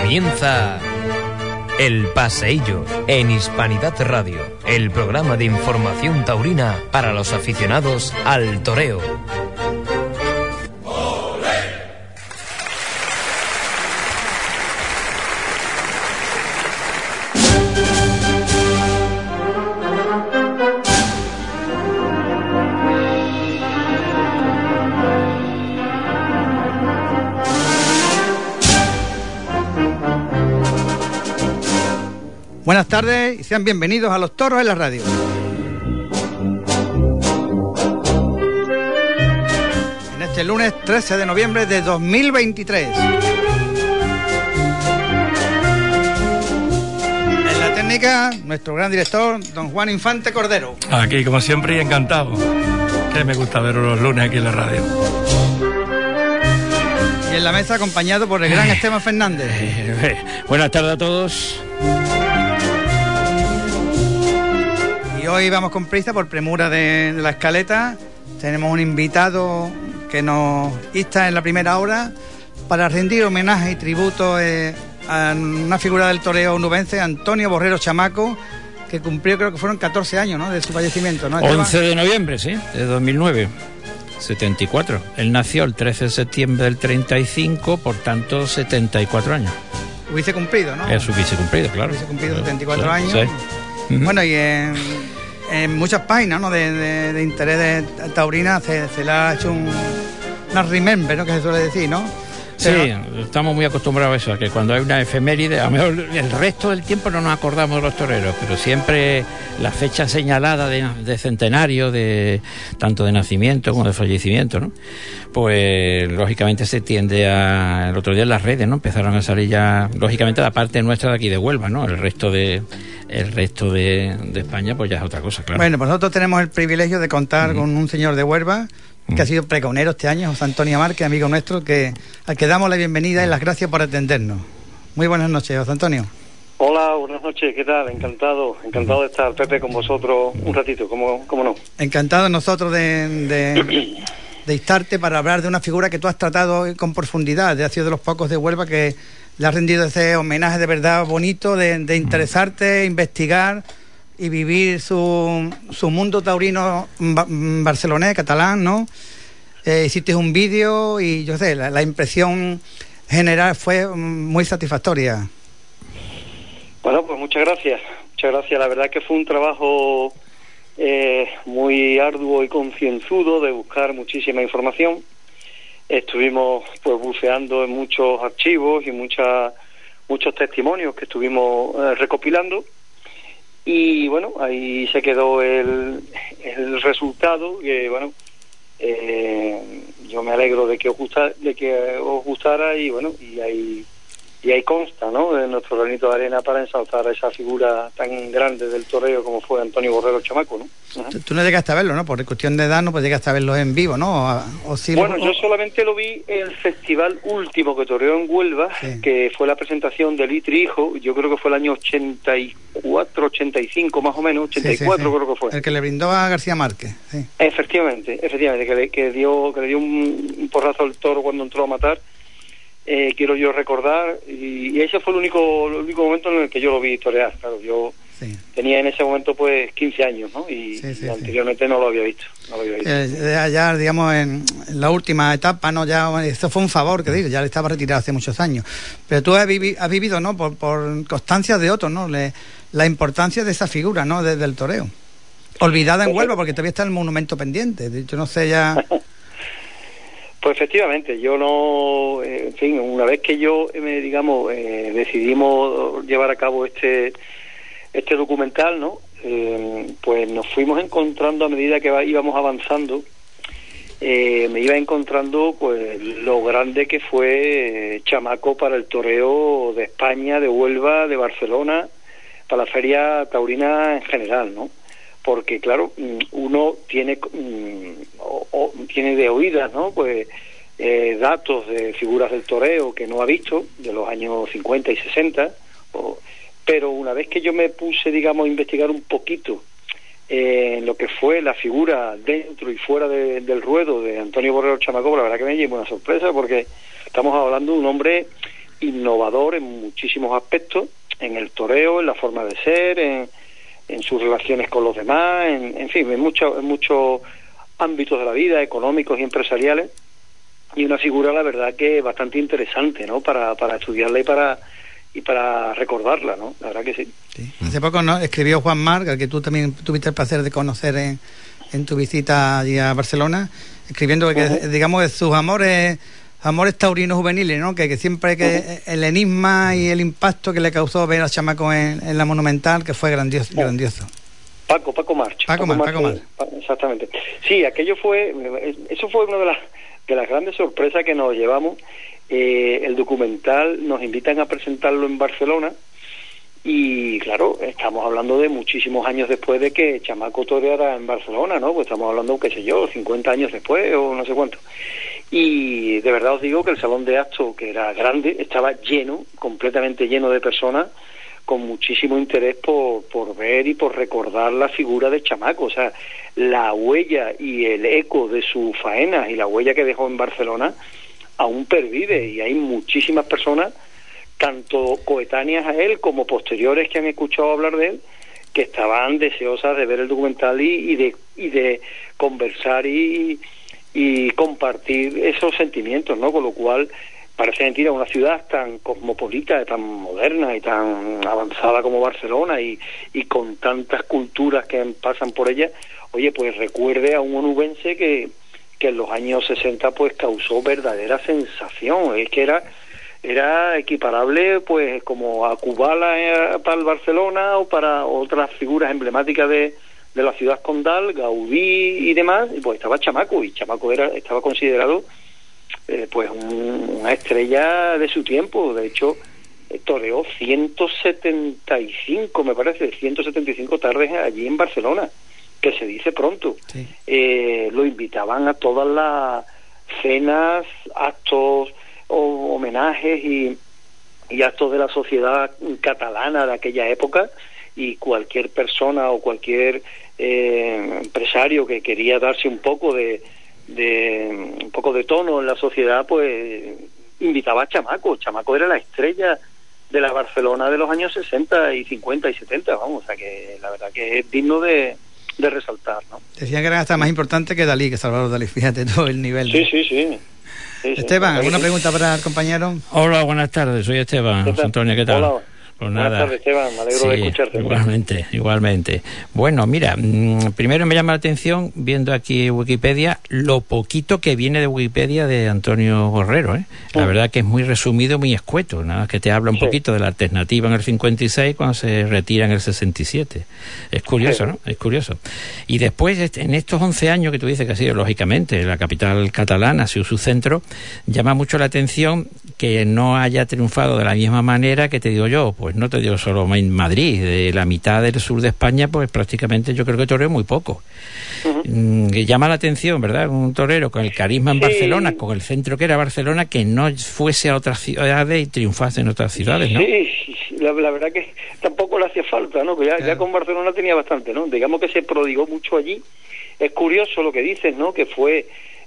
Comienza El Paseillo en Hispanidad Radio, el programa de información taurina para los aficionados al toreo. Buenas tardes y sean bienvenidos a Los Toros en la Radio. En este lunes 13 de noviembre de 2023. En la técnica, nuestro gran director, don Juan Infante Cordero. Aquí, como siempre, y encantado. Que me gusta veros los lunes aquí en la radio. Y en la mesa, acompañado por el gran Esteban Fernández. Buenas tardes a todos. Hoy vamos con prisa por premura de la escaleta. Tenemos un invitado que nos insta en la primera hora para rendir homenaje y tributo a una figura del toreo onubense, Antonio Borrero Chamaco, que cumplió, creo que fueron 14 años, ¿no?, de su fallecimiento, ¿no? 11 de noviembre, sí, de 2009, 74. Él nació el 13 de septiembre del 35, por tanto 74 años. Hubiese cumplido, ¿no? Eso hubiese cumplido, claro. Hubiese cumplido 74 claro, años. Sí. Bueno, y en muchas páginas, ¿no?, de interés de taurina se le ha hecho una remember, ¿no?, que se suele decir, ¿no? Pero... Sí, estamos muy acostumbrados a eso, a que cuando hay una efeméride, a lo mejor el resto del tiempo no nos acordamos de los toreros, pero siempre la fecha señalada de centenario, de tanto de nacimiento como de fallecimiento, ¿no? Pues lógicamente se tiende a... El otro día en las redes, ¿no?, empezaron a salir ya, lógicamente, la parte nuestra de aquí de Huelva, ¿no? El resto de España, pues ya es otra cosa, claro. Bueno, pues nosotros tenemos el privilegio de contar con un señor de Huelva que ha sido pregonero este año, José Antonio Márquez, amigo nuestro, al que damos la bienvenida y las gracias por atendernos. Muy buenas noches, José Antonio. Hola, buenas noches, ¿qué tal? Encantado de estar, Pepe, con vosotros un ratito, ¿cómo no? Encantado nosotros de instarte para hablar de una figura que tú has tratado con profundidad, ha sido de los pocos de Huelva que le has rendido ese homenaje de verdad bonito, de interesarte, investigar y vivir su mundo taurino barcelonés, catalán, ¿no? Hiciste un vídeo y yo sé, la impresión general fue muy satisfactoria. Bueno, pues muchas gracias. La verdad que fue un trabajo muy arduo y concienzudo de buscar muchísima información. Estuvimos pues buceando en muchos archivos y muchos testimonios que estuvimos recopilando. Y bueno, ahí se quedó el resultado, que bueno, yo me alegro de que os gustara y bueno, y ahí consta, ¿no?, de nuestro granito de arena para ensalzar a esa figura tan grande del toreo como fue Antonio Borrero Chamaco, ¿no? Uh-huh. Tú no llegaste a verlo, ¿no? Por cuestión de edad no pues llegaste a verlo en vivo, ¿no? ¿O sí? Bueno, yo solamente lo vi en el festival último que toreó en Huelva, sí, que fue la presentación de Litri Hijo, yo creo que fue el año 84, 85 más o menos, 84 sí. Creo que fue. El que le brindó a García Márquez, sí. Efectivamente, que le dio un porrazo al toro cuando entró a matar. Quiero yo recordar, y ese fue el único momento en el que yo lo vi torear. Claro, yo tenía en ese momento pues 15 años, ¿no? Y anteriormente no lo había visto. Ya, digamos, en la última etapa, ¿no? Ya esto fue un favor, que decir, ya le estaba retirado hace muchos años. Pero tú has vivido, ¿no?, por constancia de otros, ¿no?, la importancia de esa figura, ¿no?, del toreo. Olvidada en Huelva, porque todavía está el monumento pendiente. Yo no sé ya... Pues efectivamente, yo no, en fin, una vez que decidimos llevar a cabo este documental, ¿no? Pues nos fuimos encontrando a medida que íbamos avanzando, me iba encontrando pues lo grande que fue Chamaco para el toreo de España, de Huelva, de Barcelona, para la feria taurina en general, ¿no? Porque claro, uno tiene de oídas, ¿no?, pues datos de figuras del toreo que no ha visto de los años 50 y 60, pero una vez que yo me puse, digamos, a investigar un poquito en lo que fue la figura dentro y fuera del ruedo de Antonio Borrero Chamaco, la verdad que me llevo una sorpresa, porque estamos hablando de un hombre innovador en muchísimos aspectos, en el toreo, en la forma de ser, en sus relaciones con los demás, en fin, en muchos ámbitos de la vida, económicos y empresariales, y una figura, la verdad, que bastante interesante, ¿no?, para estudiarla y para recordarla, ¿no? La verdad que sí. Hace poco, ¿no?, escribió Juan Marc, al que tú también tuviste el placer de conocer en tu visita allí a Barcelona, escribiendo que, digamos, de sus amores taurinos juveniles, ¿no?, que siempre el enigma y el impacto que le causó ver a Chamaco en la Monumental, que fue grandioso. Paco March. Exactamente. Sí, eso fue una de las grandes sorpresas que nos llevamos. El documental nos invitan a presentarlo en Barcelona y, claro, estamos hablando de muchísimos años después de que Chamaco toreara en Barcelona, ¿no? Pues estamos hablando, 50 años después o no sé cuánto. Y de verdad os digo que el salón de actos, que era grande, estaba lleno, completamente lleno de personas con muchísimo interés por ver y por recordar la figura de Chamaco. O sea, la huella y el eco de sus faenas y la huella que dejó en Barcelona aún pervive, y hay muchísimas personas, tanto coetáneas a él como posteriores, que han escuchado hablar de él, que estaban deseosas de ver el documental y de conversar y compartir esos sentimientos, ¿no? Con lo cual parece mentira, una ciudad tan cosmopolita, tan moderna y tan avanzada como Barcelona, y con tantas culturas que pasan por ella, oye, pues recuerde a un onubense que en los años 60 pues causó verdadera sensación. Es que era equiparable pues como a Kubala para el Barcelona, o para otras figuras emblemáticas de la ciudad condal, Gaudí y demás, y pues estaba Chamaco, y Chamaco estaba considerado pues una estrella de su tiempo. De hecho, toreó 175 tardes allí en Barcelona, que se dice pronto. Sí. Lo invitaban a todas las cenas, actos, homenajes y actos de la sociedad catalana de aquella época, y cualquier persona o cualquier empresario que quería darse un poco de tono en la sociedad, pues invitaba a Chamaco. Chamaco era la estrella de la Barcelona de los años 60 y 50 y 70, vamos, o sea que la verdad que es digno de resaltar, ¿no? Decían que era hasta más importante que Dalí, que Salvador Dalí, fíjate todo el nivel. Sí. Esteban, ¿alguna pregunta para el compañero? Hola, buenas tardes, soy Esteban. Antonio, ¿qué tal? Hola. Pues nada. Buenas tardes, Esteban, me alegro de escucharte. Igualmente. Bueno, mira, primero me llama la atención, viendo aquí Wikipedia, lo poquito que viene de Wikipedia de Antonio Borrero, ¿eh? La verdad que es muy resumido, muy escueto, nada más que te habla un poquito de la alternativa en el 56 cuando se retira en el 67. Es curioso, ¿no? Es curioso. Y después, en estos 11 años que tú dices que ha sido, lógicamente, la capital catalana ha sido su centro, llama mucho la atención que no haya triunfado de la misma manera que te digo yo, pues no te digo solo en Madrid, de la mitad del sur de España, pues prácticamente yo creo que toreó muy poco. Llama la atención, ¿verdad? Un torero con el carisma en Barcelona, con el centro que era Barcelona, que no fuese a otras ciudades y triunfase en otras ciudades, ¿no? Sí, la verdad que tampoco le hacía falta, ¿no? Que ya con Barcelona tenía bastante, ¿no? Digamos que se prodigó mucho allí. Es curioso lo que dices, ¿no? Que fue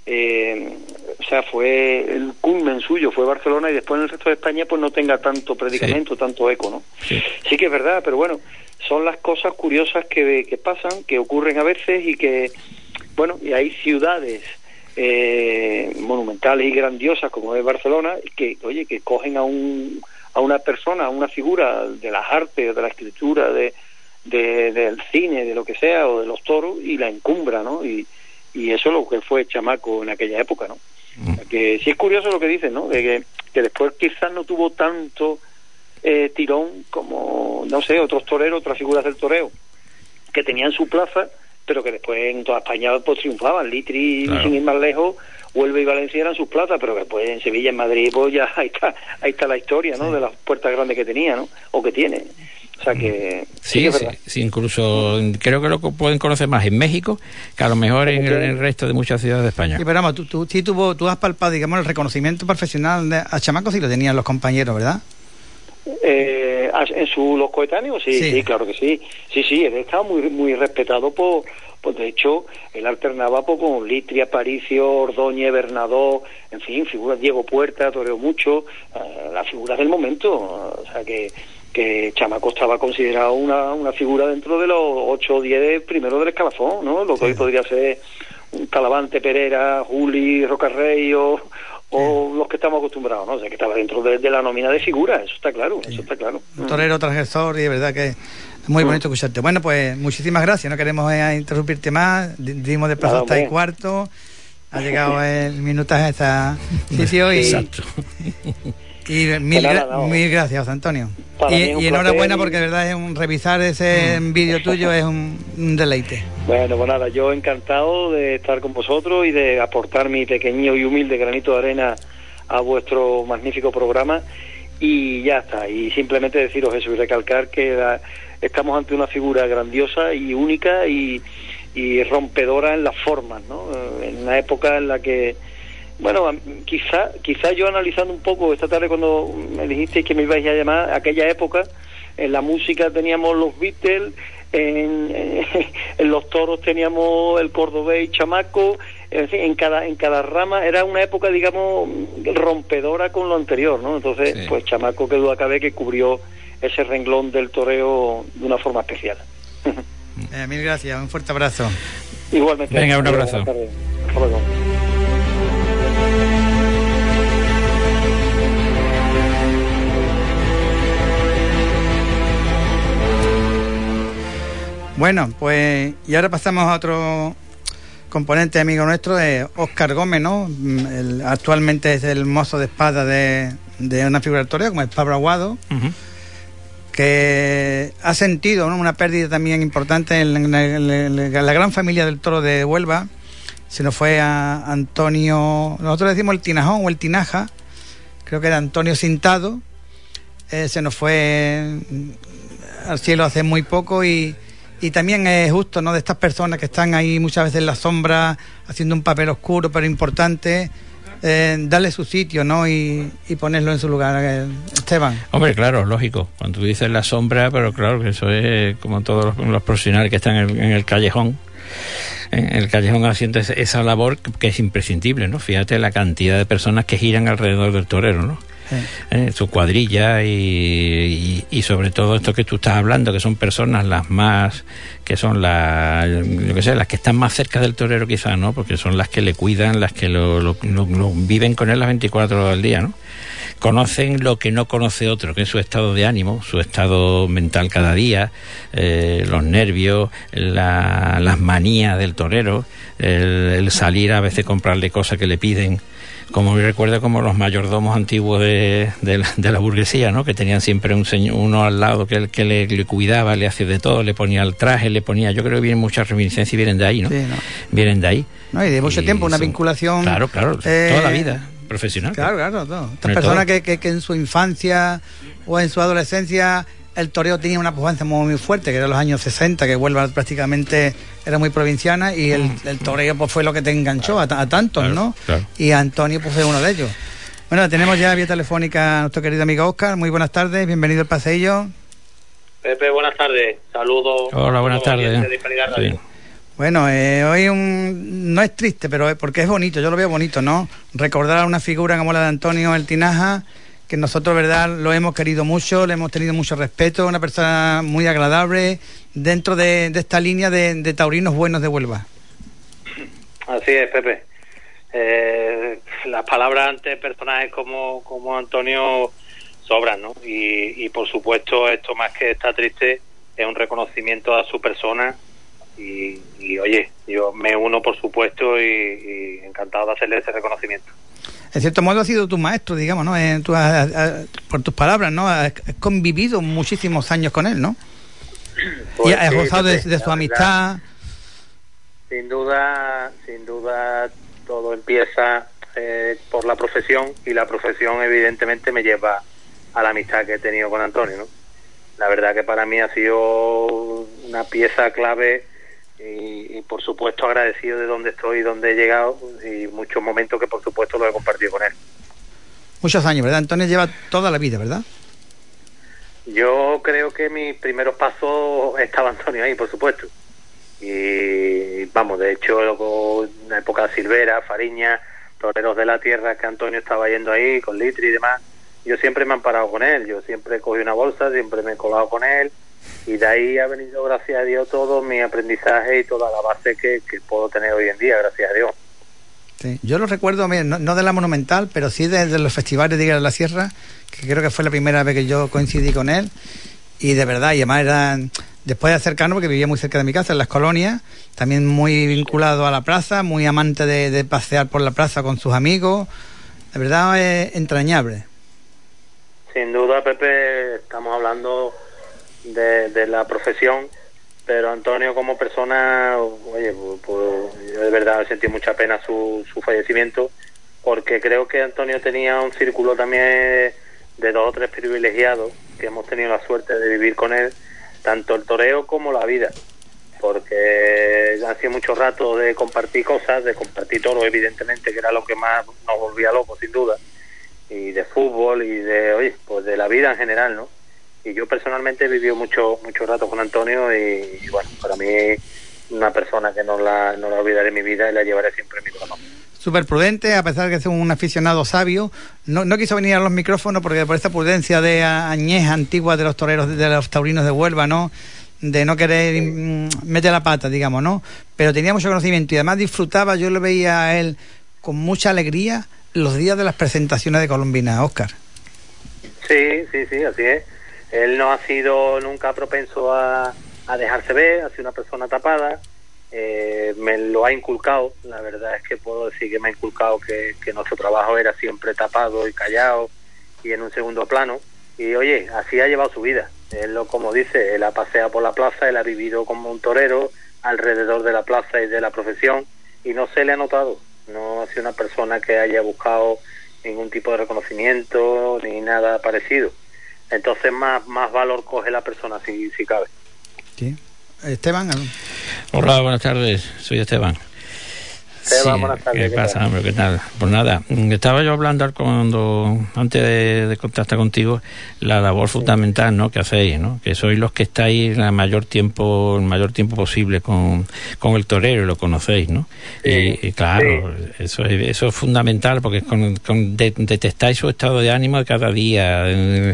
fue el culmen suyo, fue Barcelona, y después en el resto de España pues no tenga tanto predicamento, tanto eco, ¿no? Sí que es verdad, pero bueno, son las cosas curiosas que pasan, que ocurren a veces, y que, bueno, y hay ciudades monumentales y grandiosas como es Barcelona, que, oye, que cogen a una persona, a una figura de las artes, de la escritura, del cine, de lo que sea, o de los toros, y la encumbra, ¿no? Y eso es lo que fue Chamaco en aquella época, ¿no? Que sí es curioso lo que dicen, ¿no? Que después quizás no tuvo tanto tirón como, no sé, otros toreros, otras figuras del toreo, que tenían su plaza, pero que después en toda España pues triunfaban. Litri, sin ir más lejos, Huelva y Valencia eran sus plazas, pero que después en Sevilla, en Madrid, pues ya ahí está la historia, ¿no? De las puertas grandes que tenía, ¿no? O que tiene. O sea que sí, incluso creo que lo pueden conocer más en México que a lo mejor en el resto de muchas ciudades de España. Sí, pero vamos, tú has palpado, digamos, el reconocimiento profesional a Chamaco, sí lo tenían los compañeros, ¿verdad? En los coetáneos, sí, claro que sí. Sí, él estaba muy respetado pues de hecho él alternaba pues, con Litri, Aparicio, Ordóñez, Bernadó, en fin, figuras, Diego Puerta, toreó mucho, las figuras del momento, o sea que Chamaco estaba considerado una figura dentro de los 8 o 10 primeros del escalafón, ¿no? Lo que hoy podría ser un Talavante, Pereira, Juli, Rocarrey o los que estamos acostumbrados, ¿no? O sea, que estaba dentro de la nómina de figuras, eso está claro, eso está claro. Un torero transgresor y de verdad que es muy bonito escucharte. Bueno, pues muchísimas gracias, no queremos interrumpirte más, dimos de plazo hasta y cuarto, ha llegado el minutaje a este sitio y... Exacto. Y mil gracias, Antonio. Y enhorabuena porque de verdad es revisar ese vídeo tuyo es un deleite. Bueno, pues nada, yo encantado de estar con vosotros y de aportar mi pequeño y humilde granito de arena a vuestro magnífico programa y ya está. Y simplemente deciros eso y recalcar que estamos ante una figura grandiosa y única y rompedora en las formas, ¿no? En una época en la que bueno, quizá yo analizando un poco esta tarde cuando me dijisteis que me ibais a llamar, aquella época, en la música teníamos los Beatles, en los toros teníamos el cordobés y Chamaco, en fin, en cada rama era una época, digamos, rompedora con lo anterior, ¿no? Entonces, sí. Pues Chamaco, que duda cabe, que cubrió ese renglón del toreo de una forma especial. Mil gracias, un fuerte abrazo. Igualmente. Venga, un abrazo. Hasta luego. Bueno, pues y ahora pasamos a otro componente amigo nuestro, Óscar Gómez, ¿no? Actualmente es el mozo de espada de una figura del toreo, como es Pablo Aguado, que ha sentido, ¿no?, una pérdida también importante en la gran familia del toro de Huelva. Se nos fue a Antonio, nosotros decimos el Tinajón o el Tinaja, creo que era Antonio Cintado, se nos fue al cielo hace muy poco y también es justo, ¿no?, de estas personas que están ahí muchas veces en la sombra haciendo un papel oscuro pero importante, darle su sitio, ¿no?, y ponerlo en su lugar. Esteban. Hombre, claro, lógico, cuando tú dices la sombra, pero claro que eso es como todos los profesionales que están en el callejón haciendo esa labor que es imprescindible, ¿no? Fíjate la cantidad de personas que giran alrededor del torero, ¿no? Su cuadrilla y sobre todo esto que tú estás hablando, que son personas las más, que son las que están más cerca del torero quizás, ¿no? Porque son las que le cuidan, las que lo viven con él las 24 horas del día, ¿no? Conocen lo que no conoce otro, que es su estado de ánimo, su estado mental cada día, los nervios, las manías del torero, el salir a veces comprarle cosas que le piden, como recuerdo como los mayordomos antiguos de la burguesía, ¿no?, que tenían siempre uno al lado que le cuidaba, le hacía de todo, le ponía el traje, le ponía, yo creo que vienen muchas reminiscencias y vienen de ahí, ¿no? Sí, ¿no? Vienen de ahí. No, y de mucho tiempo, una vinculación. Claro, toda la vida profesional. Claro, todo. Estas personas que en su infancia o en su adolescencia el toreo tenía una pujanza muy fuerte, que era los años 60, que Huelva prácticamente era muy provinciana y el toreo pues fue lo que te enganchó a tantos, ¿no? Claro. Y Antonio pues fue uno de ellos. Bueno, tenemos ya vía telefónica a nuestro querido amigo Óscar. Muy buenas tardes, bienvenido al paseillo. Pepe, buenas tardes, saludos. Hola, buenas tardes. Sí. Bueno, hoy no es triste, pero porque es bonito, yo lo veo bonito, ¿no? Recordar a una figura como la de Antonio el Tinaja, que nosotros, verdad, lo hemos querido mucho, le hemos tenido mucho respeto, una persona muy agradable dentro de esta línea de taurinos buenos de Huelva. Así es, Pepe. Las palabras ante personajes como Antonio sobran, ¿no? Y por supuesto, esto más que está triste, es un reconocimiento a su persona. Y oye, yo me uno por supuesto y encantado de hacerle ese reconocimiento. En cierto modo ha sido tu maestro, digamos, ¿no? Por tus palabras, ¿no? Has convivido muchísimos años con él, ¿no? Pues y has gozado de su amistad. Sin duda todo empieza por la profesión, y la profesión evidentemente me lleva a la amistad que he tenido con Antonio, ¿no? La verdad que para mí ha sido una pieza clave y por supuesto agradecido de dónde estoy y dónde he llegado, y muchos momentos que por supuesto los he compartido con él. Muchos años, ¿verdad? Antonio lleva toda la vida, ¿verdad? Yo creo que mis primeros pasos estaba Antonio ahí, por supuesto, y vamos, de hecho, en la época de Silvera, Fariña, toreros de la tierra que Antonio estaba yendo ahí, con Litri y demás, yo siempre me he amparado con él, yo siempre cogí una bolsa, siempre me he colado con él, y de ahí ha venido, gracias a Dios, todo mi aprendizaje y toda la base que puedo tener hoy en día, gracias a Dios. Sí. Yo lo recuerdo, no de la Monumental, pero sí de los festivales de Higuera de la Sierra, que creo que fue la primera vez que yo coincidí con él, y de verdad, y además eran, después de acercarnos, porque vivía muy cerca de mi casa, en las colonias, también muy vinculado a la plaza, muy amante de pasear por la plaza con sus amigos, de verdad es entrañable. Sin duda, Pepe, estamos hablando de la profesión, pero Antonio como persona, oye, pues yo de verdad sentí mucha pena su fallecimiento, porque creo que Antonio tenía un círculo también de 2 o 3 privilegiados que hemos tenido la suerte de vivir con él, tanto el toreo como la vida, porque han sido muchos ratos de compartir cosas, de compartir toro, evidentemente, que era lo que más nos volvía locos, sin duda, y de fútbol y de, oye, pues de la vida en general, ¿no? Y yo personalmente he vivido mucho rato con Antonio y bueno, para mí una persona que no la olvidaré en mi vida y la llevaré siempre en mi corazón. Súper prudente, a pesar de que es un aficionado sabio, no quiso venir a los micrófonos porque por esta prudencia de añeja antigua de los toreros, de los taurinos de Huelva, ¿no? De no querer meter la pata, digamos, ¿no? Pero tenía mucho conocimiento y además disfrutaba, yo lo veía a él con mucha alegría los días de las presentaciones de Colombina, Óscar. Sí, así es. Él no ha sido nunca propenso a dejarse ver, ha sido una persona tapada, me lo ha inculcado, la verdad es que puedo decir que me ha inculcado que nuestro trabajo era siempre tapado y callado y en un segundo plano, y oye, así ha llevado su vida. Él, como dice, él ha paseado por la plaza, él ha vivido como un torero alrededor de la plaza y de la profesión y no se le ha notado, no ha sido una persona que haya buscado ningún tipo de reconocimiento ni nada parecido. Entonces más valor coge la persona si cabe. Sí. Esteban. Hola, buenas tardes, soy Esteban. Esteban, buenas tardes. ¿Qué pasa, hombre? ¿Qué tal? Pues nada, estaba yo hablando antes de contactar contigo, la labor fundamental, ¿no?, que hacéis, ¿no?, que sois los que estáis el mayor tiempo posible con el torero y lo conocéis, ¿no? Sí, y claro, sí. Eso es fundamental porque detectáis su estado de ánimo de cada día,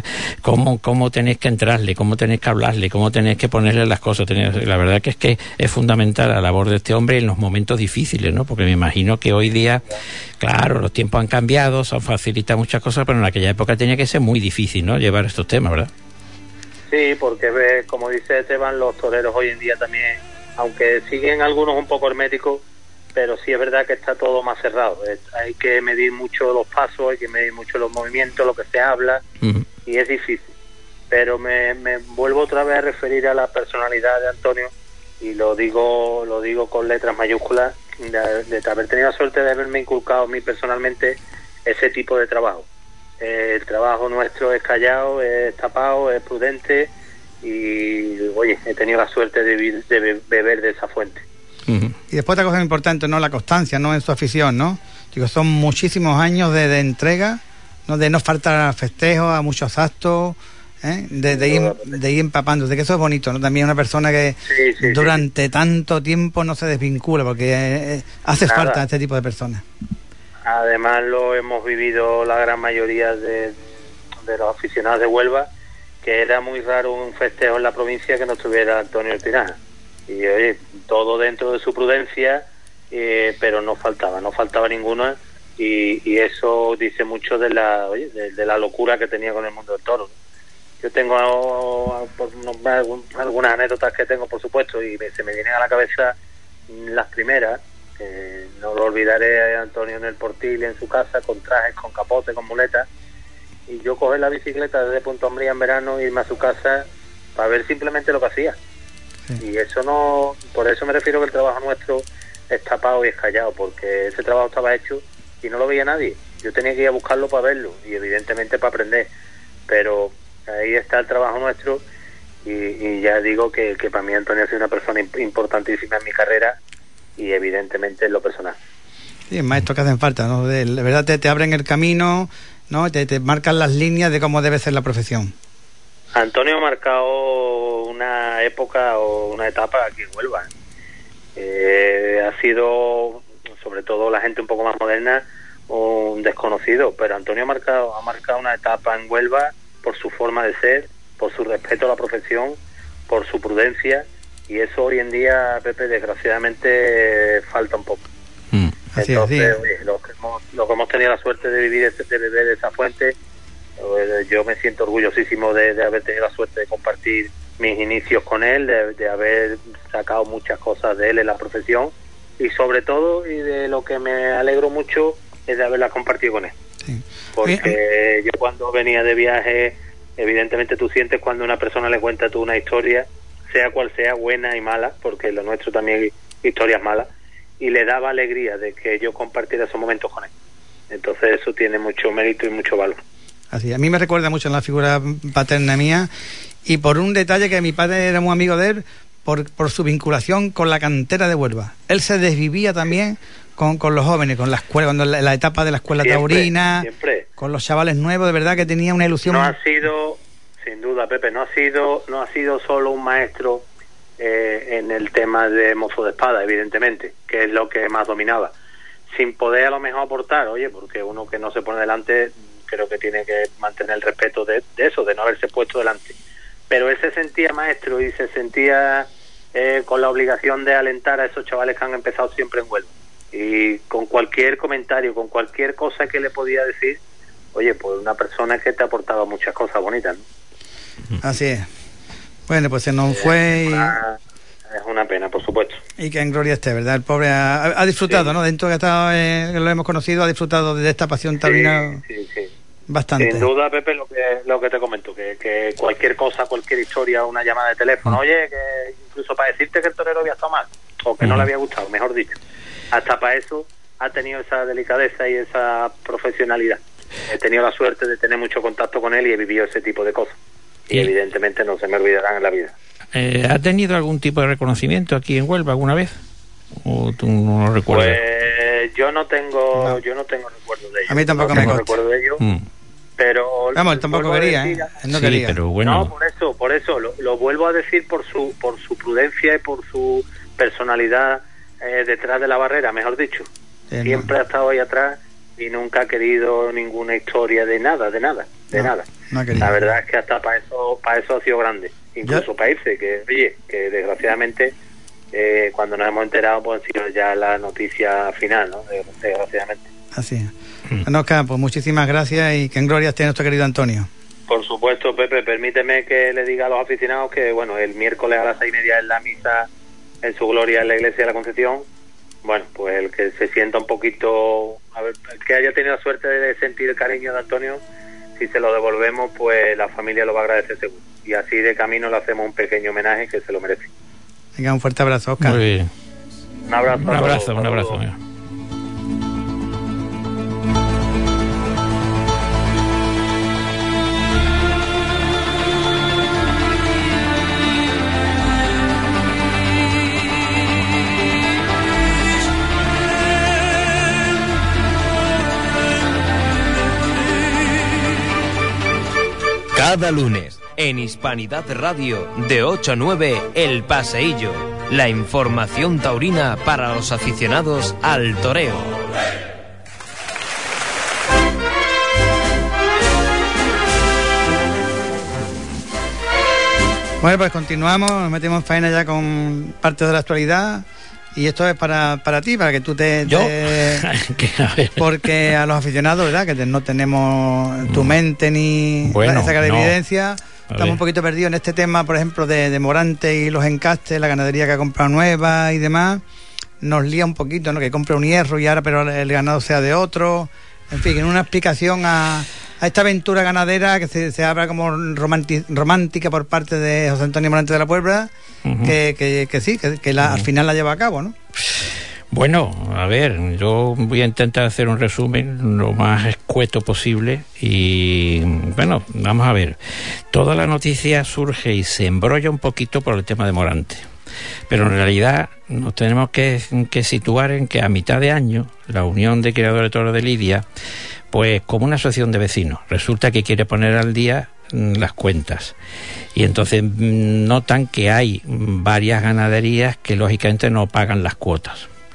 cómo tenéis que entrarle, cómo tenéis que hablarle, cómo tenéis que ponerle las cosas. La verdad que es fundamental la labor de este hombre en los momentos difíciles, ¿no? Porque me imagino que hoy día, claro, los tiempos han cambiado, se han facilitado muchas cosas, pero en aquella época tenía que ser muy difícil, ¿no?, llevar estos temas, ¿verdad? Sí, porque como dice Esteban, los toreros hoy en día también, aunque siguen algunos un poco herméticos, pero sí es verdad que está todo más cerrado. Hay que medir mucho los pasos, hay que medir mucho los movimientos, lo que se habla, y es difícil. Pero me vuelvo otra vez a referir a la personalidad de Antonio, y lo digo con letras mayúsculas, de haber tenido la suerte de haberme inculcado a mí personalmente ese tipo de trabajo. El trabajo nuestro es callado, es tapado, es prudente, y oye, he tenido la suerte de beber de esa fuente. Y después otra cosa importante, ¿no?, la constancia, ¿no?, en su afición, ¿no? Digo, son muchísimos años de entrega, ¿no?, de no faltar a festejos, a muchos actos, de ir empapándose, que eso es bonito, ¿no? También una persona que durante tanto tiempo no se desvincula, porque hace falta este tipo de personas. Además lo hemos vivido la gran mayoría de los aficionados de Huelva, que era muy raro un festejo en la provincia que no estuviera Antonio El Tinaja, y oye, todo dentro de su prudencia, pero no faltaba ninguna, y eso dice mucho de la locura que tenía con el mundo del toro. Yo tengo algunas anécdotas que tengo, por supuesto, y se me vienen a la cabeza las primeras. No lo olvidaré a Antonio en el Portil, en su casa, con trajes, con capote, con muletas, y yo coger la bicicleta desde Punta Umbría en verano, irme a su casa para ver simplemente lo que hacía. Y eso no, por eso me refiero que el trabajo nuestro es tapado y es callado, porque ese trabajo estaba hecho y no lo veía nadie. Yo tenía que ir a buscarlo para verlo y evidentemente para aprender, pero ahí está el trabajo nuestro, y ya digo que para mí Antonio ha sido una persona importantísima en mi carrera y evidentemente en lo personal. Sí, maestros que hacen falta, ¿no? De verdad te abren el camino, ¿no? Te marcan las líneas de cómo debe ser la profesión. Antonio ha marcado una época o una etapa aquí en Huelva. sido, sobre todo la gente un poco más moderna, un desconocido, pero Antonio ha marcado una etapa en Huelva por su forma de ser, por su respeto a la profesión, por su prudencia, y eso hoy en día, Pepe, desgraciadamente falta un poco. Entonces, oye, los que hemos tenido la suerte de vivir de beber de esa fuente, yo me siento orgullosísimo de haber tenido la suerte de compartir mis inicios con él, de haber sacado muchas cosas de él en la profesión, y sobre todo, y de lo que me alegro mucho, es de haberla compartido con él. Sí. Porque yo cuando venía de viaje, evidentemente tú sientes cuando una persona le cuenta tú una historia, sea cual sea, buena y mala, porque lo nuestro también hay historias malas, y le daba alegría de que yo compartiera esos momentos con él. Entonces eso tiene mucho mérito y mucho valor. Así, a mí me recuerda mucho en la figura paterna mía, y por un detalle que mi padre era muy amigo de él, por su vinculación con la cantera de Huelva. Él se desvivía también con los jóvenes, con la escuela, cuando la etapa de la escuela taurina, con los chavales nuevos, de verdad que tenía una ilusión. No ha sido, sin duda, Pepe, no ha sido solo un maestro en el tema de mozo de espada, evidentemente, que es lo que más dominaba, sin poder a lo mejor aportar, oye, porque uno que no se pone delante, creo que tiene que mantener el respeto de eso, de no haberse puesto delante, pero él se sentía maestro y se sentía con la obligación de alentar a esos chavales que han empezado siempre en Huelva, y con cualquier comentario, con cualquier cosa que le podía decir, oye, pues una persona que te aportaba muchas cosas bonitas, ¿no? Así es. Bueno, pues se nos fue es una pena, por supuesto. Y que en gloria esté, ¿verdad? El pobre ha disfrutado, sí, ¿no? Dentro que ha estado, que lo hemos conocido, ha disfrutado de esta pasión taurina. Sí. Bastante. Sin duda, Pepe, lo que te comento, que cualquier cosa, cualquier historia, una llamada de teléfono, oye, que incluso para decirte que el torero había estado mal, o que no le había gustado, mejor dicho, hasta para eso ha tenido esa delicadeza y esa profesionalidad. He tenido la suerte de tener mucho contacto con él y he vivido ese tipo de cosas. Y evidentemente no se me olvidarán en la vida. ¿Ha tenido algún tipo de reconocimiento aquí en Huelva alguna vez? ¿O tú no lo recuerdas? Pues yo no tengo recuerdo de ello. A mí tampoco me recuerdo de ello. Pero vamos, él tampoco quería, no quería. Pero bueno. No, por eso lo vuelvo a decir, por su prudencia y por su personalidad detrás de la barrera, mejor dicho. Siempre ha estado ahí atrás y nunca ha querido ninguna historia de nada. No la verdad es que hasta para eso ha sido grande, incluso para irse, que desgraciadamente cuando nos hemos enterado pues ha sido ya la noticia final, ¿no? Desgraciadamente. Así es. Bueno, Oscar, pues muchísimas gracias y que en gloria esté nuestro querido Antonio. Por supuesto, Pepe, permíteme que le diga a los aficionados que, bueno, el miércoles a las 6:30 es la misa en su gloria en la iglesia de la Concepción. Bueno, pues el que se sienta un poquito, a ver, el que haya tenido la suerte de sentir el cariño de Antonio, si se lo devolvemos, pues la familia lo va a agradecer seguro. Y así de camino le hacemos un pequeño homenaje que se lo merece. Venga, un fuerte abrazo, Oscar. Muy bien. Un abrazo. Un abrazo. Cada lunes, en Hispanidad Radio, de 8 a 9, El Paseillo. La información taurina para los aficionados al toreo. Bueno, pues continuamos, nos metemos en faena ya con parte de la actualidad. Y esto es para ti, para que tú ¿Yo? Porque a los aficionados, ¿verdad? Que no tenemos tu mente ni esa evidencia. Estamos un poquito perdidos en este tema, por ejemplo, de Morante y los encastes, la ganadería que ha comprado nueva y demás. Nos lía un poquito, ¿no? Que compre un hierro y ahora pero el ganado sea de otro. En fin, en una explicación a esta aventura ganadera que se habla como romántica por parte de José Antonio Morante de la Puebla, al final la lleva a cabo, ¿no? Bueno, a ver, yo voy a intentar hacer un resumen lo más escueto posible y, bueno, vamos a ver. Toda la noticia surge y se embrolla un poquito por el tema de Morante, pero en realidad nos tenemos que situar en que a mitad de año la Unión de Criadores de Toros de Lidia, pues como una asociación de vecinos, resulta que quiere poner al día las cuentas y entonces notan que hay varias ganaderías que lógicamente no pagan las cuotas.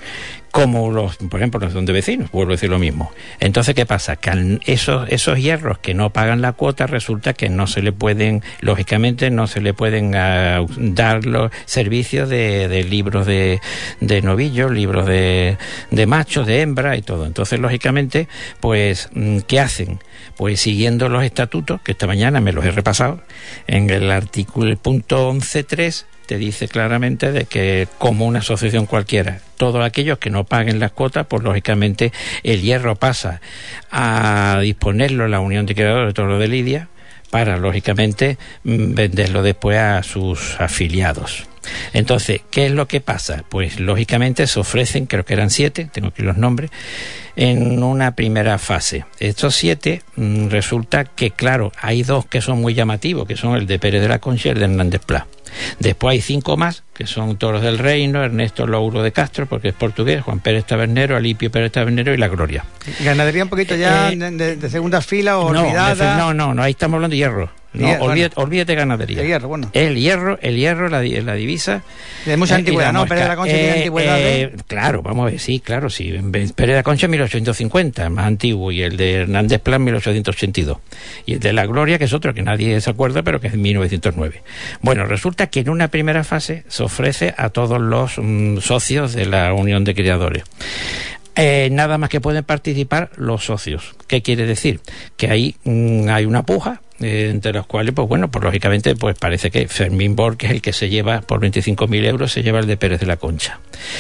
como por ejemplo, no son de vecinos, vuelvo a decir lo mismo. Entonces, ¿qué pasa? Que esos hierros que no pagan la cuota, resulta que no se le pueden, lógicamente, no se le pueden dar los servicios de libros de novillos, libros de machos, de hembra y todo. Entonces, lógicamente, pues, ¿qué hacen? Pues siguiendo los estatutos, que esta mañana me los he repasado, en el artículo, el punto 11.3, te dice claramente de que, como una asociación cualquiera, todos aquellos que no paguen las cuotas, pues lógicamente el hierro pasa a disponerlo en la Unión de Criadores de Toros de Lidia para, lógicamente, venderlo después a sus afiliados. Entonces, ¿qué es lo que pasa? Pues lógicamente se ofrecen, creo que eran 7, tengo aquí los nombres, en una primera fase. Estos 7, resulta que, claro, hay 2 que son muy llamativos, que son el de Pérez de la Concha y el de Hernández Pla. Después hay 5 más, que son Toros del Reino, Ernesto Louro de Castro, porque es portugués, Juan Pérez Tabernero, Alipio Pérez Tabernero y La Gloria. ¿Ganadería un poquito ya de segunda fila o olvidada? No, ahí estamos hablando de hierro. No, olvídate de ganadería. El hierro, bueno. El hierro, la divisa. De mucha antigüedad, ¿no? Pérez de la Concha tiene antigüedad. Claro, vamos a ver, sí, claro, sí. Pérez de la Concha 1850, más antiguo, y el de Hernández Pla 1882. Y el de La Gloria, que es otro que nadie se acuerda, pero que es 1909. Bueno, resulta que en una primera fase se ofrece a todos los socios de la Unión de Criadores. Nada más que pueden participar los socios. ¿Qué quiere decir? Que ahí hay una puja, entre los cuales, pues bueno, pues lógicamente, pues parece que Fermín Bor, que es el que se lleva por 25.000 euros, se lleva el de Pérez de la Concha.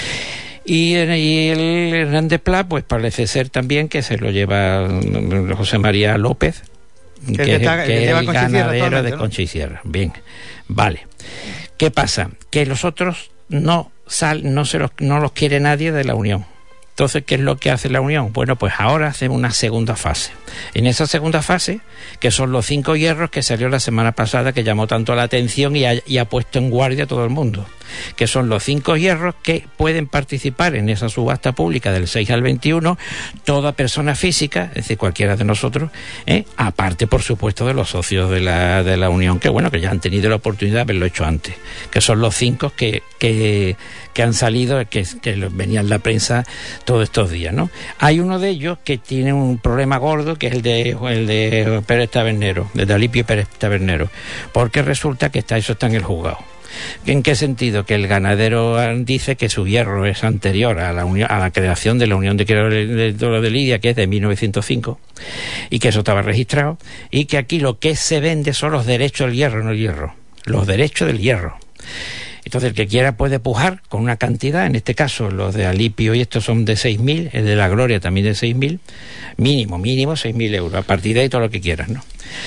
Y el Hernández Pla, pues parece ser también que se lo lleva José María López, que es el ganadero de Concha y Sierra. Bien, vale. ¿Qué pasa? Que los otros no los quiere nadie de la Unión. Entonces, ¿qué es lo que hace la Unión? Bueno, pues ahora hacemos una segunda fase. En esa segunda fase, que son los 5 hierros que salió la semana pasada, que llamó tanto la atención y ha puesto en guardia a todo el mundo, que son los 5 hierros que pueden participar en esa subasta pública del 6 al 21, toda persona física, es decir, cualquiera de nosotros, aparte, por supuesto, de los socios de la Unión, que bueno, que ya han tenido la oportunidad de haberlo hecho antes, que son los 5 que han salido, que venía en la prensa todos estos días, ¿no? Hay uno de ellos que tiene un problema gordo, que es el de Pérez Tabernero, de Alipio Pérez Tabernero, porque resulta que eso está en el juzgado. ¿En qué sentido? Que el ganadero dice que su hierro es anterior a la creación de la Unión de Criadores de Toros de Lidia, que es de 1905, y que eso estaba registrado, y que aquí lo que se vende son los derechos del hierro, no el hierro, los derechos del hierro. Entonces, el que quiera puede pujar con una cantidad, en este caso los de Alipio y estos son de 6.000, el de La Gloria también de 6.000, mínimo 6.000 euros, a partir de ahí todo lo que quieras, ¿no?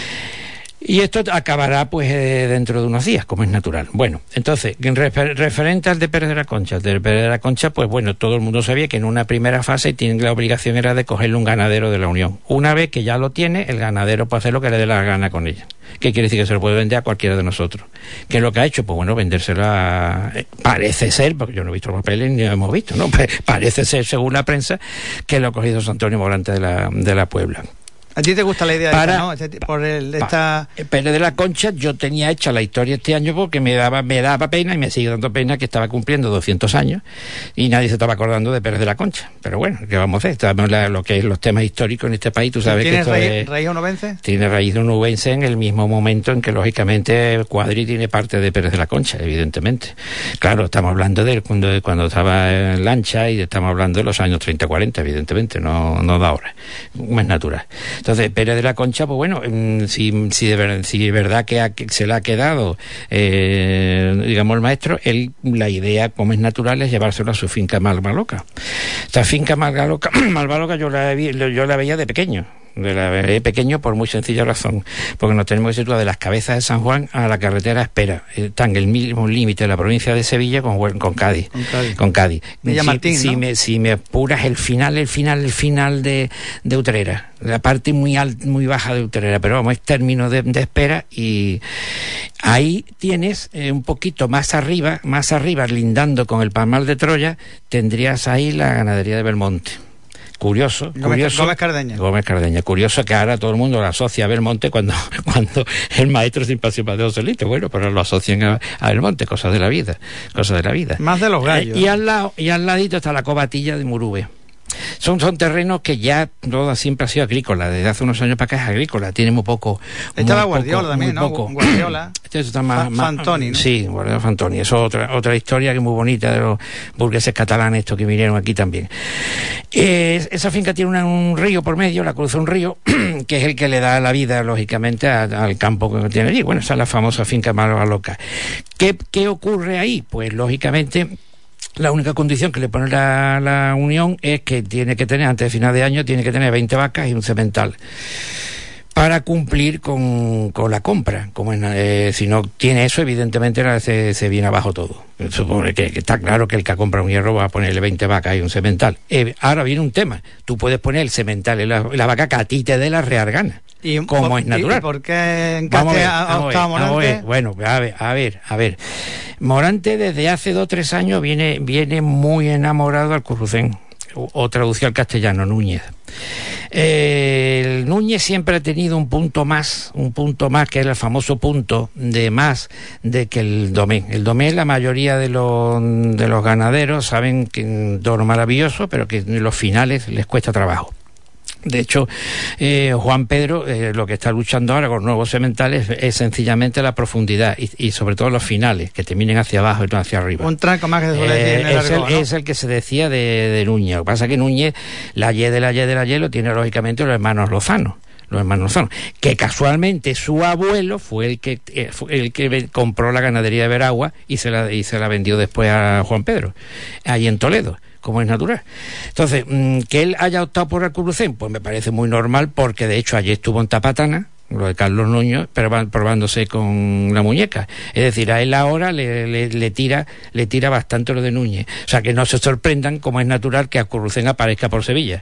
Y esto acabará pues dentro de unos días, como es natural. Bueno, entonces, referente al de Pérez de la Concha, pues bueno, todo el mundo sabía que en una primera fase la obligación era de cogerle un ganadero de la Unión. Una vez que ya lo tiene, el ganadero puede hacer lo que le dé la gana con ella. ¿Qué quiere decir? Que se lo puede vender a cualquiera de nosotros. ¿Qué es lo que ha hecho? Pues bueno, vendérsela, parece ser, porque yo no he visto los papeles ni lo hemos visto, ¿no? Parece ser, según la prensa, que lo ha cogido San Antonio Morante de la Puebla. ¿A ti te gusta la idea ¿no? Pérez de la Concha, yo tenía hecha la historia este año porque me daba pena y me sigue dando pena que estaba cumpliendo 200 años y nadie se estaba acordando de Pérez de la Concha. Pero bueno, ¿qué vamos a hacer? Estamos lo que es los temas históricos en este país, tú sabes que esto ¿Raíz onubense? Tiene raíz onubense en el mismo momento en que lógicamente Cuadri tiene parte de Pérez de la Concha, evidentemente. Claro, estamos hablando de cuando estaba en Lancha y estamos hablando de los años 30-40, evidentemente, no de ahora. Es natural. Entonces, Pérez de la Concha, pues bueno, si de verdad que se le ha quedado, digamos, el maestro, la idea, como es natural, es llevárselo a su finca Malvaloca. Esta finca Malvaloca yo la veía de pequeño. La veré pequeño por muy sencilla razón, porque nos tenemos que situar de las Cabezas de San Juan a la carretera Espera. Está en el mismo límite de la provincia de Sevilla con Cádiz. Si me apuras el final de Utrera, la parte muy baja de Utrera, pero vamos, es término de Espera, y ahí tienes un poquito más arriba, lindando con el Palmar de Troya, tendrías ahí la ganadería de Belmonte. Curioso. Gómez Cardeña. Gómez Cardeña. Curioso que ahora todo el mundo lo asocia a Belmonte cuando el maestro sin pasión de Joselito. Bueno, pero lo asocian a Belmonte, cosas de la vida. Más de los gallos. Y al ladito está la Cobatilla de Murube. Son terrenos que ya siempre ha sido agrícola, desde hace unos años para acá es agrícola, tiene muy poco. Estaba Guardiola también, ¿no? Guardiola. Este está más Fantoni, ¿no? Sí, Guardiola Fantoni. Eso es otra historia que es muy bonita de los burgueses catalanes estos que vinieron aquí también. Esa finca tiene un río por medio, la cruza un río, que es el que le da la vida, lógicamente, al campo que tiene allí. Bueno, esa es la famosa finca Málaga Loca. ¿Qué ocurre ahí? Pues, lógicamente, la única condición que le pone la Unión es que tiene que tener, antes de final de año, tiene que tener 20 vacas y un semental para cumplir con la compra. Si no tiene eso, evidentemente se viene abajo todo. Supone que está claro que el que compra un hierro va a ponerle 20 vacas y un semental. Ahora viene un tema. Tú puedes poner el semental y la vaca que a ti te dé la real gana. Como es natural. ¿Y por qué encaste a Octavo Morante? Bueno, a ver. Morante desde hace 2 o 3 años viene muy enamorado al currucén, o traducido al castellano, Núñez. El Núñez siempre ha tenido un punto más, que es el famoso punto de más de que el Domén. El Domén, la mayoría de los ganaderos saben que es un toro maravilloso, pero que en los finales les cuesta trabajo. De hecho, Juan Pedro lo que está luchando ahora con nuevos sementales es sencillamente la profundidad y sobre todo los finales, que terminen hacia abajo y no hacia arriba. Un tranco más que se suele decir en el argot, ¿no? Es el que se decía de Núñez. Lo que pasa es que Núñez, la Y lo tiene lógicamente los hermanos Lozano. Que casualmente su abuelo fue el que compró la ganadería de Veragua y se la vendió después a Juan Pedro, allí en Toledo, como es natural. Entonces, que él haya optado por el currucén, pues me parece muy normal, porque de hecho ayer estuvo en Tapatana, lo de Carlos Nuño, pero probándose con la muñeca. Es decir, a él ahora le tira bastante lo de Núñez. O sea, que no se sorprendan, como es natural que a currucén aparezca por Sevilla.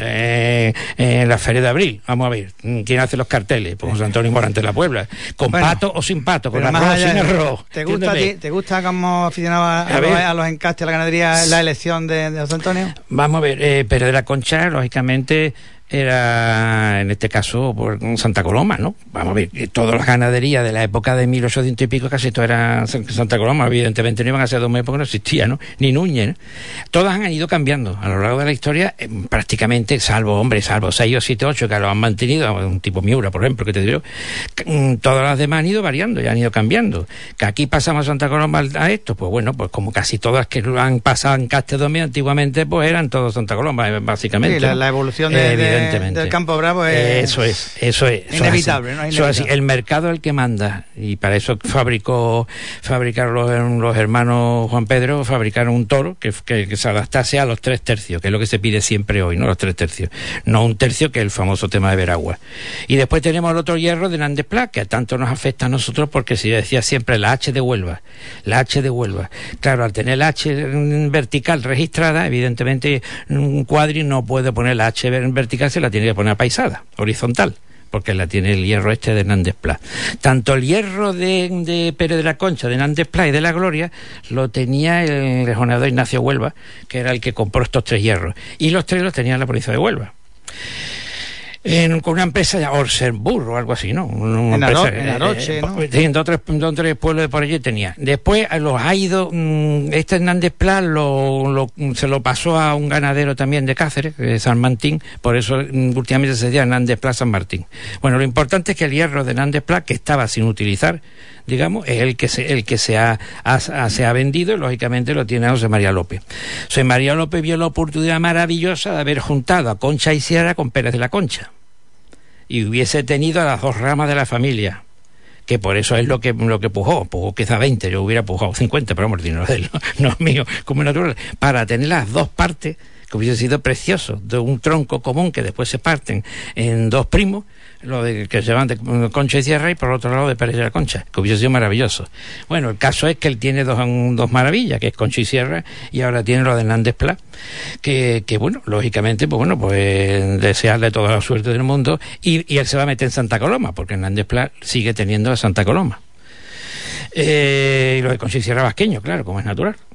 En la Feria de Abril, vamos a ver quién hace los carteles, pues José Antonio Morante de la Puebla, con pato o sin pato, con arroz o sin arroz. ¿Te gusta como aficionado a los encastes, a la ganadería, la elección de José Antonio? Vamos a ver, Pérez de la Concha, lógicamente, era en este caso por Santa Coloma, ¿no? Vamos a ver, todas las ganaderías de la época de 1800 y pico, casi todo era Santa Coloma. Evidentemente no iban a ser Domén porque no existía, ¿no? Ni Núñez, ¿no? Todas han ido cambiando a lo largo de la historia, prácticamente, salvo 6 o 7, 8 que lo han mantenido, un tipo Miura, por ejemplo, que te digo, todas las demás han ido variando y han ido cambiando. Que aquí pasamos a Santa Coloma a esto, pues bueno, pues como casi todas que lo han pasado en Caste Domén antiguamente, pues eran todos Santa Coloma, básicamente. Sí, la evolución del Campo Bravo es... Eso es inevitable, ¿no? Así. El mercado es el que manda, y para eso fabricaron los hermanos Juan Pedro, fabricaron un toro que se adaptase a los 3 tercios, que es lo que se pide siempre hoy, ¿no? Los 3 tercios, no 1 tercio, que es el famoso tema de Veragua. Y después tenemos el otro hierro de Nández Pla, que tanto nos afecta a nosotros, porque si decía siempre la H de Huelva. Claro, al tener la H vertical registrada, evidentemente un cuadri no puede poner la H vertical, se la tiene que poner apaisada, horizontal, porque la tiene el hierro de Nández Pla. Tanto el hierro de Pérez de la Concha, de Nández Pla y de La Gloria, lo tenía el rejoneador Ignacio Huelva, que era el que compró estos 3 hierros, y los 3 los tenía la provincia de Huelva. Con una empresa de Orsenburg o algo así, ¿no? En Aroche, ¿no? Sí, en 2 o 3 pueblos de por allí tenía. Después los ha ido, Hernández Pla se lo pasó a un ganadero también de Cáceres, de San Martín, por eso últimamente se decía Hernández Pla San Martín. Bueno, lo importante es que el hierro de Hernández Pla, que estaba sin utilizar, digamos, es el que se ha vendido, y lógicamente lo tiene José María López. José María López vio la oportunidad maravillosa de haber juntado a Concha y Sierra con Pérez de la Concha, y hubiese tenido a las 2 ramas de la familia, que por eso es lo que pujó quizá 20, yo hubiera pujado 50, pero hombre, dinero de él, no es mío, como natural, para tener las 2 partes, que hubiese sido precioso, de un tronco común que después se parten en 2 primos, lo de que se llaman de Concha y Sierra, y por otro lado de Pérez de la Concha, que hubiese sido maravilloso. Bueno, el caso es que él tiene dos maravillas, que es Concha y Sierra, y ahora tiene lo de Hernández Pla, que bueno, lógicamente, pues desearle toda la suerte del mundo, y él se va a meter en Santa Coloma, porque Hernández Pla sigue teniendo a Santa Coloma. Y lo de Concha y Sierra vasqueño, claro, como es natural.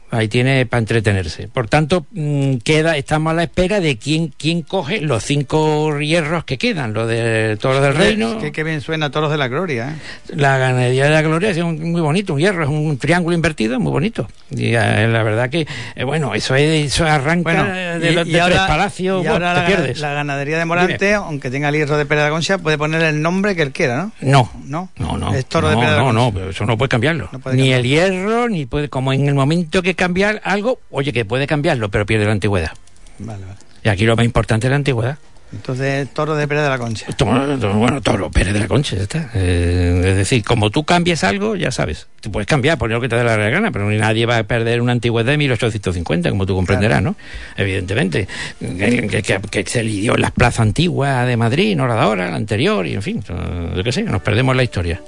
ahí tiene para entretenerse. Por tanto, estamos a la espera de quién coge los 5 hierros que quedan, lo de Toros del Reino. Qué bien suena Toros de la Gloria, La ganadería de la Gloria es muy bonito, un hierro, es un triángulo invertido, muy bonito. Y la verdad que, eso arranca de Tres Palacios, y ahora te pierdes. La ganadería de Morante, aunque tenga el hierro de Pérez de la Concha, puede poner el nombre que él quiera, ¿no? No. Es Toro de Pérez de la Concha. No, pero eso no puede cambiarlo. Ni el hierro, ni puede, como en el momento que cambiar algo, oye, que puede cambiarlo, pero pierde la antigüedad. Vale. Y aquí lo más importante es la antigüedad. Entonces, Toro de Pérez de la Concha. Toro Pérez de la Concha, ya está. Es decir, como tú cambies algo, ya sabes, tú puedes cambiar, poner lo que te dé la gana, pero nadie va a perder una antigüedad de 1850, como tú comprenderás, claro. ¿no? Evidentemente, que se lidió en las plazas antiguas de Madrid, no la de ahora, la anterior, y en fin, yo qué sé, nos perdemos la historia.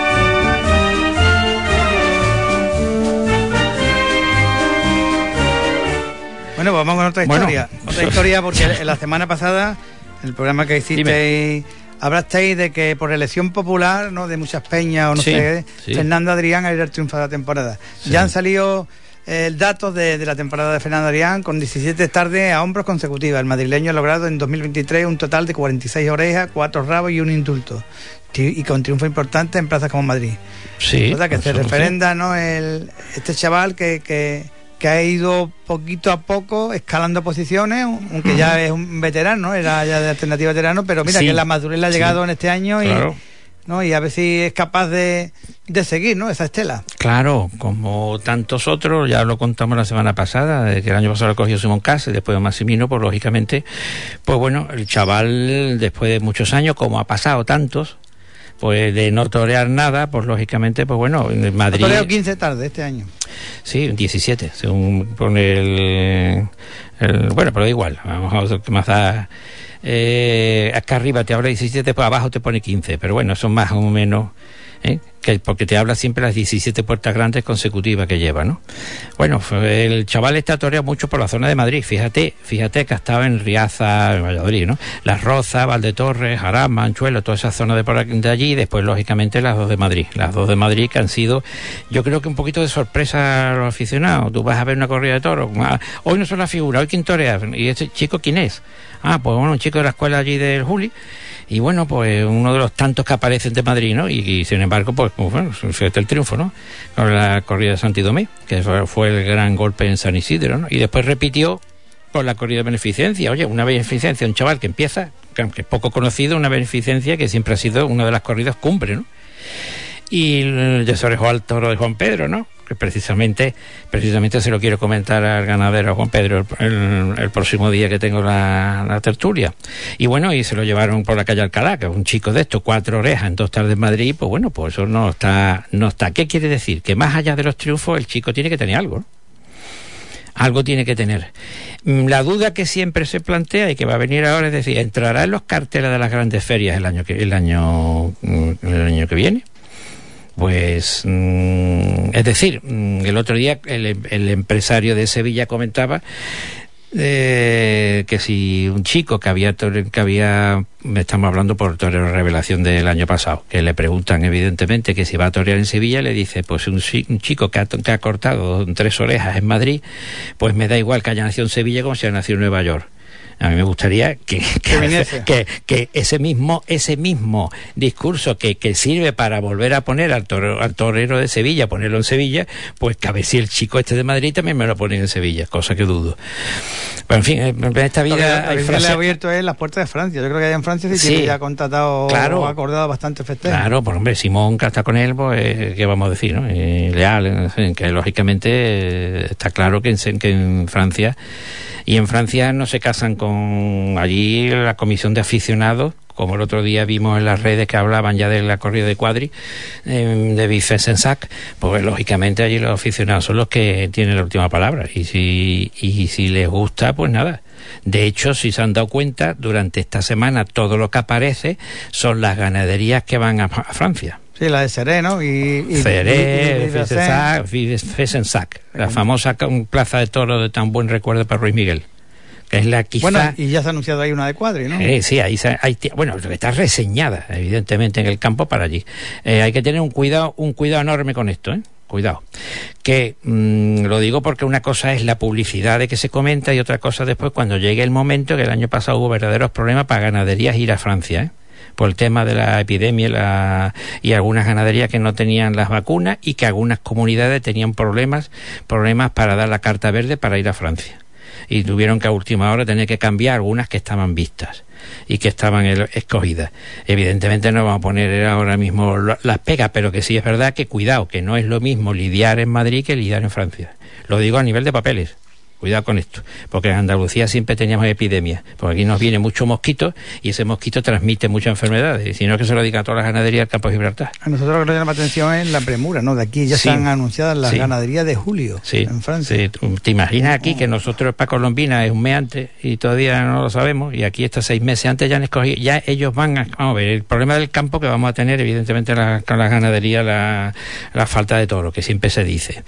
Bueno, pues vamos con otra historia. Otra historia, porque la semana pasada, el programa que hicisteis, hablasteis de que por elección popular, ¿no?, de muchas peñas o no sé, Fernando Adrián era el triunfo de la temporada. Sí. Ya han salido datos de la temporada de Fernando Adrián con 17 tardes a hombros consecutivas. El madrileño ha logrado en 2023 un total de 46 orejas, 4 rabos y un indulto. Y con triunfo importante en plazas como Madrid. Sí. O sea, que se referenda, ¿no?, este chaval que ha ido poquito a poco escalando posiciones, aunque ya es un veterano, era ya de Alternativa veterano, pero mira que la madurez le ha llegado en este año, claro. Y a ver si es capaz de seguir, ¿no?, esa estela. Claro, como tantos otros, ya lo contamos la semana pasada, de que el año pasado lo cogió Simón Cas, después de Massimino, pues lógicamente, pues bueno, el chaval, después de muchos años, como ha pasado tantos, pues de no torear nada, pues lógicamente, pues bueno, en Madrid... Ha toreado 15 tardes este año. Sí, 17, según pone bueno, pero da igual, vamos a ver qué más da. Acá arriba te habla 17, pues abajo te pone 15, pero bueno, son más o menos... porque te habla siempre las 17 puertas grandes consecutivas que lleva, ¿no? Bueno, el chaval está toreado mucho por la zona de Madrid. Fíjate que estaba en Riaza, en Valladolid, ¿no? Las Rozas, Valdetorres, Jarama, Anchuelo, toda esa zona de allí, y después lógicamente las dos de Madrid. Las dos de Madrid que han sido, yo creo que un poquito de sorpresa a los aficionados. Tú vas a ver una corrida de toros, hoy no son las figuras, hoy quién torea, y ese chico quién es. Pues bueno, un chico de la escuela allí del Juli. Y bueno, pues uno de los tantos que aparecen de Madrid, ¿no? Y sin embargo, pues bueno, fíjate el triunfo, ¿no? Con la corrida de Santi Domé, que fue el gran golpe en San Isidro, ¿no? Y después repitió con la corrida de beneficencia. Oye, una beneficencia, un chaval que empieza, que aunque es poco conocido, una beneficencia que siempre ha sido una de las corridas cumbre, ¿no? Y ya se orejó al toro de Juan Pedro, ¿no? Que precisamente se lo quiero comentar al ganadero Juan Pedro el próximo día que tengo la tertulia. Y bueno, y se lo llevaron por la calle Alcalá, que es un chico de esto, 4 orejas en 2 tardes en Madrid, pues bueno, pues eso no está. ¿Qué quiere decir? Que más allá de los triunfos, el chico tiene que tener algo, ¿no? Algo tiene que tener. La duda que siempre se plantea y que va a venir ahora es decir, ¿entrará en los carteles de las grandes ferias el año que viene? Pues, es decir, el otro día el empresario de Sevilla comentaba que si un chico que había estamos hablando por torero revelación del año pasado, que le preguntan evidentemente que si va a torear en Sevilla, le dice, pues un chico que ha cortado 3 orejas en Madrid, pues me da igual que haya nacido en Sevilla como si haya nacido en Nueva York. A mí me gustaría que ese mismo discurso que sirve para volver a poner al torero de Sevilla, ponerlo en Sevilla, pues que a ver si el chico este de Madrid también me lo pone en Sevilla, cosa que dudo. Pero en fin, en esta vida hay frases... le ha abierto las puertas de Francia. Yo creo que allá en Francia sí tiene ya contratado, claro, o acordado bastante festejo. Claro, por hombre, Simón que está con él, pues qué vamos a decir, ¿no? Leal, que lógicamente está claro que en Francia, y en Francia no se casan con allí la comisión de aficionados, como el otro día vimos en las redes que hablaban ya de la corrida de cuadri de Vicensac, pues lógicamente allí los aficionados son los que tienen la última palabra, y si les gusta, pues nada. De hecho, si se han dado cuenta, durante esta semana todo lo que aparece son las ganaderías que van a Francia. Sí, la de Seré, ¿no? Seré, Fesensac, la famosa plaza de toros de tan buen recuerdo para Ruiz Miguel, que es la quizá... Bueno, y ya se ha anunciado ahí una de cuadri, ¿no? Sí, ahí bueno, está reseñada, evidentemente, en el campo para allí. Hay que tener un cuidado enorme con esto, ¿eh? Que lo digo porque una cosa es la publicidad de que se comenta y otra cosa después cuando llegue el momento, que el año pasado hubo verdaderos problemas para ganaderías ir a Francia, por el tema de la epidemia y algunas ganaderías que no tenían las vacunas y que algunas comunidades tenían problemas para dar la carta verde para ir a Francia. Y tuvieron que a última hora tener que cambiar algunas que estaban vistas y que estaban escogidas. Evidentemente no vamos a poner ahora mismo las pegas, pero que sí es verdad que cuidado, que no es lo mismo lidiar en Madrid que lidiar en Francia. Lo digo a nivel de papeles. Cuidado con esto, porque en Andalucía siempre teníamos epidemias, porque aquí nos viene mucho mosquito y ese mosquito transmite muchas enfermedades, y si no que se lo diga a todas las ganaderías del campo de Gibraltar. A nosotros lo que nos llama la atención es la premura, ¿no? De aquí ya están anunciadas las ganaderías de julio en Francia. Sí. ¿Te imaginas aquí que nosotros para Colombina es un mes antes y todavía no lo sabemos, y aquí está 6 meses antes ya han escogido, ya ellos vamos a ver, el problema del campo que vamos a tener evidentemente con la ganadería, la falta de toro, que siempre se dice,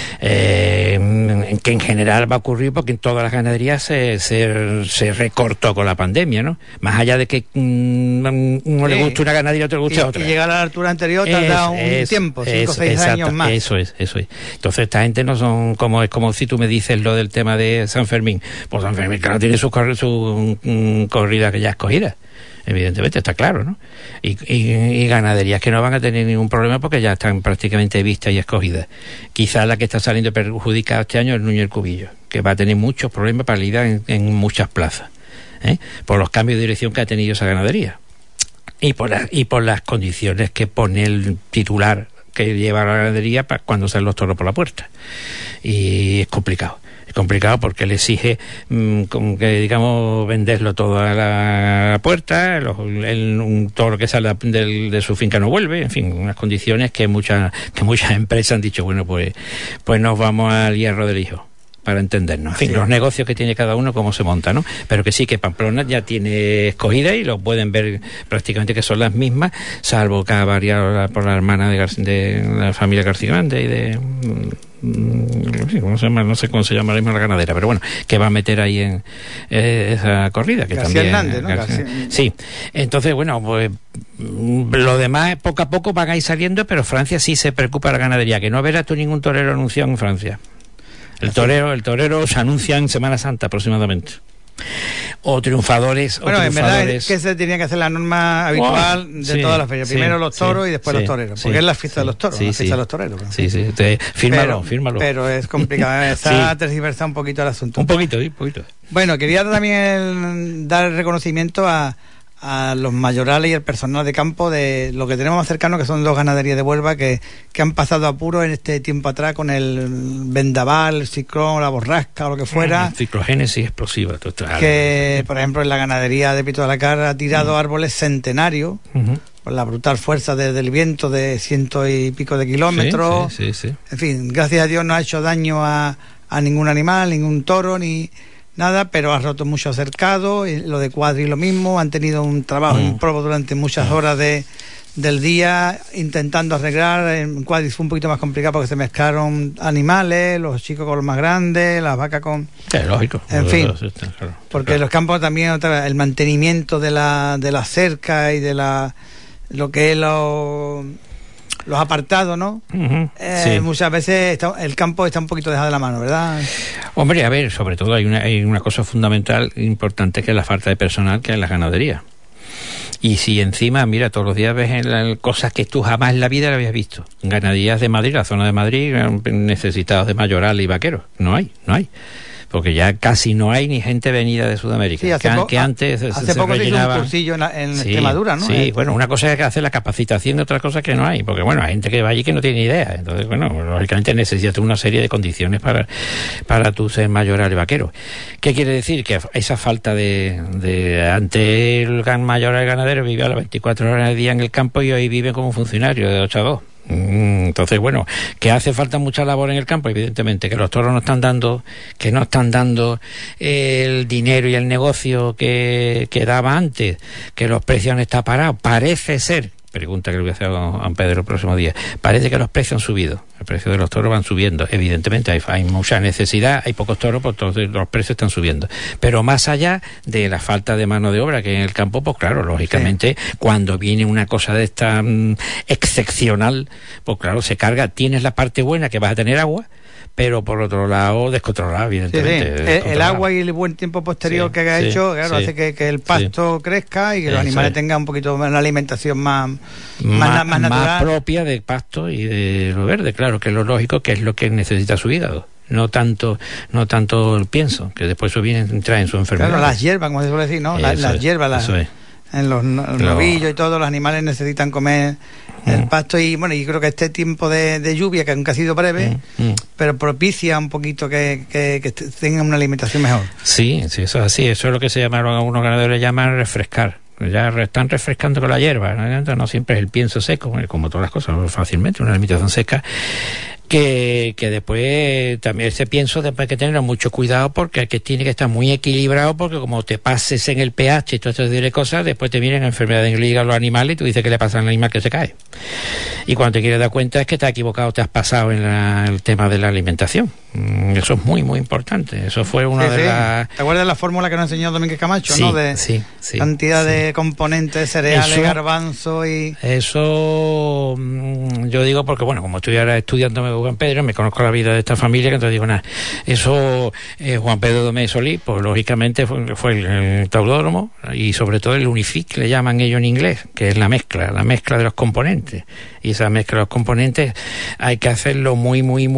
que en general va a ocurrir porque en todas las ganaderías se recortó con la pandemia, ¿no? Más allá de que uno le guste una ganadería y otro le guste otra. Y llegar a la altura anterior tarda un tiempo, 5 o 6 años más. Eso es. Entonces esta gente no son es como si tú me dices lo del tema de San Fermín. Pues San Fermín, claro, tiene su corrida que ya escogida. Evidentemente, está claro, ¿no? Y ganaderías que no van a tener ningún problema porque ya están prácticamente vistas y escogidas. Quizás la que está saliendo perjudicada este año es el Núñez del Cubillo, que va a tener muchos problemas para lidiar en muchas plazas, por los cambios de dirección que ha tenido esa ganadería y por las condiciones que pone el titular que lleva a la ganadería cuando salen los toros por la puerta. Y es complicado porque le exige que digamos venderlo todo a la puerta, un toro que sale de su finca no vuelve, en fin, unas condiciones que muchas empresas han dicho, bueno, pues nos vamos al hierro del hijo, para entendernos. En fin, los negocios que tiene cada uno, cómo se monta, ¿no? Pero que sí, que Pamplona ya tiene escogida y lo pueden ver prácticamente que son las mismas, salvo que ha variado por la hermana de la familia García Grande y de... ¿cómo se llama? No sé cómo se llama la misma la ganadera, pero bueno, que va a meter ahí en esa corrida que García también Hernández, ¿no? Sí, entonces bueno, pues lo demás poco a poco van a ir saliendo, pero Francia sí se preocupa de la ganadería, que no verás tú ningún torero anunciado en Francia. El torero se anuncia en Semana Santa aproximadamente. O triunfadores. En verdad es que se tenía que hacer la norma habitual de todas las ferias. Primero los toros y después los toreros. Porque es la fiesta de los toros, la fiesta de los toreros. Sí. Fírmalo. Pero es complicado. Está tergiversado un poquito el asunto. Un poquito. Bueno, quería también dar reconocimiento a los mayorales y el personal de campo de lo que tenemos más cercano, que son 2 ganaderías de Huelva que han pasado apuros en este tiempo atrás con el vendaval, el ciclón, la borrasca o lo que fuera. Ciclogénesis explosiva total. Que, por ejemplo, en la ganadería de Pito de la Cara ha tirado árboles centenarios por la brutal fuerza del viento de 100 y pico de kilómetros. Sí. En fin, gracias a Dios no ha hecho daño a ningún animal, ningún toro, ni nada, pero ha roto mucho cercado. Y lo de Cuadri lo mismo, han tenido un trabajo improbo durante muchas horas del día intentando arreglar. En Cuadri fue un poquito más complicado porque se mezclaron animales, los chicos con los más grandes, las vacas con... Sí, lógico. En fin, porque los campos también, el mantenimiento de la cerca y de lo que es los apartados, ¿no? Muchas veces el campo está un poquito dejado de la mano, ¿verdad? Hombre, a ver, sobre todo hay una cosa fundamental, importante, que es la falta de personal que hay en las ganaderías. Y si encima, mira, todos los días ves cosas que tú jamás en la vida le habías visto. Ganaderías de Madrid, la zona de Madrid, necesitados de mayoral y vaqueros. No hay. Porque ya casi no hay ni gente venida de Sudamérica. Sí, que antes hace poco se hizo un cursillo en Extremadura, ¿no? Sí, bueno, una cosa es hacer la capacitación y otra cosa es que no hay. Porque, bueno, hay gente que va allí que no tiene ni idea. Entonces, bueno, lógicamente necesitas una serie de condiciones para tú ser mayoral y vaquero. ¿Qué quiere decir? Que esa falta de antes el mayoral ganadero vivía a las 24 horas al día en el campo y hoy vive como un funcionario de 8 a 2. Entonces, bueno, que hace falta mucha labor en el campo, evidentemente, que los toros no están dando el dinero y el negocio que daba antes, que los precios han estado parados. Parece ser pregunta que le voy a hacer a Juan Pedro el próximo día. Parece que los precios han subido, el precio de los toros van subiendo. Evidentemente hay mucha necesidad, hay pocos toros, pues entonces los precios están subiendo. Pero más allá de la falta de mano de obra que en el campo, pues claro, lógicamente, cuando viene una cosa de esta excepcional, pues claro, se carga. Tienes la parte buena que vas a tener agua, pero por otro lado descontrolado, evidentemente. El agua y el buen tiempo posterior que ha hecho, claro, hace que el pasto crezca y que los animales tengan un poquito una alimentación más natural, más propia de pasto y de lo verde, claro, que es lo lógico, que es lo que necesita su hígado. No tanto el pienso, que después eso trae en su enfermedad. Claro, las hierbas, como se suele decir, ¿no? Las hierbas, en los novillos y todos los animales necesitan comer el pasto, y bueno, y creo que este tiempo de lluvia, que aunque ha sido breve, pero propicia un poquito que tengan una alimentación mejor. Sí, eso es así. Eso es lo que se llamaron, algunos ganaderos llaman refrescar. Ya están refrescando con la hierba, no siempre es el pienso seco, como todas las cosas, fácilmente una alimentación seca. Que después también ese pienso después hay que tener mucho cuidado, porque que tiene que estar muy equilibrado, porque como te pases en el pH y todo esto de cosas, después te vienen enfermedades en el hígado los animales y tú dices que le pasa al animal que se cae, y cuando te quieres dar cuenta es que te has equivocado, te has pasado en el tema de la alimentación. Eso es muy muy importante. Eso fue una de las... ¿Te acuerdas de la fórmula que nos enseñó Domínguez Camacho? ¿No? De cantidad de componentes, cereales, garbanzo y... Eso yo digo porque, bueno, como estoy ahora estudiando Juan Pedro, me conozco la vida de esta familia, que entonces digo, nada, eso Juan Pedro Domé Solís, pues lógicamente fue el tauródromo, y sobre todo el unific, le llaman ellos en inglés, que es la mezcla de los componentes, y esa mezcla de los componentes hay que hacerlo muy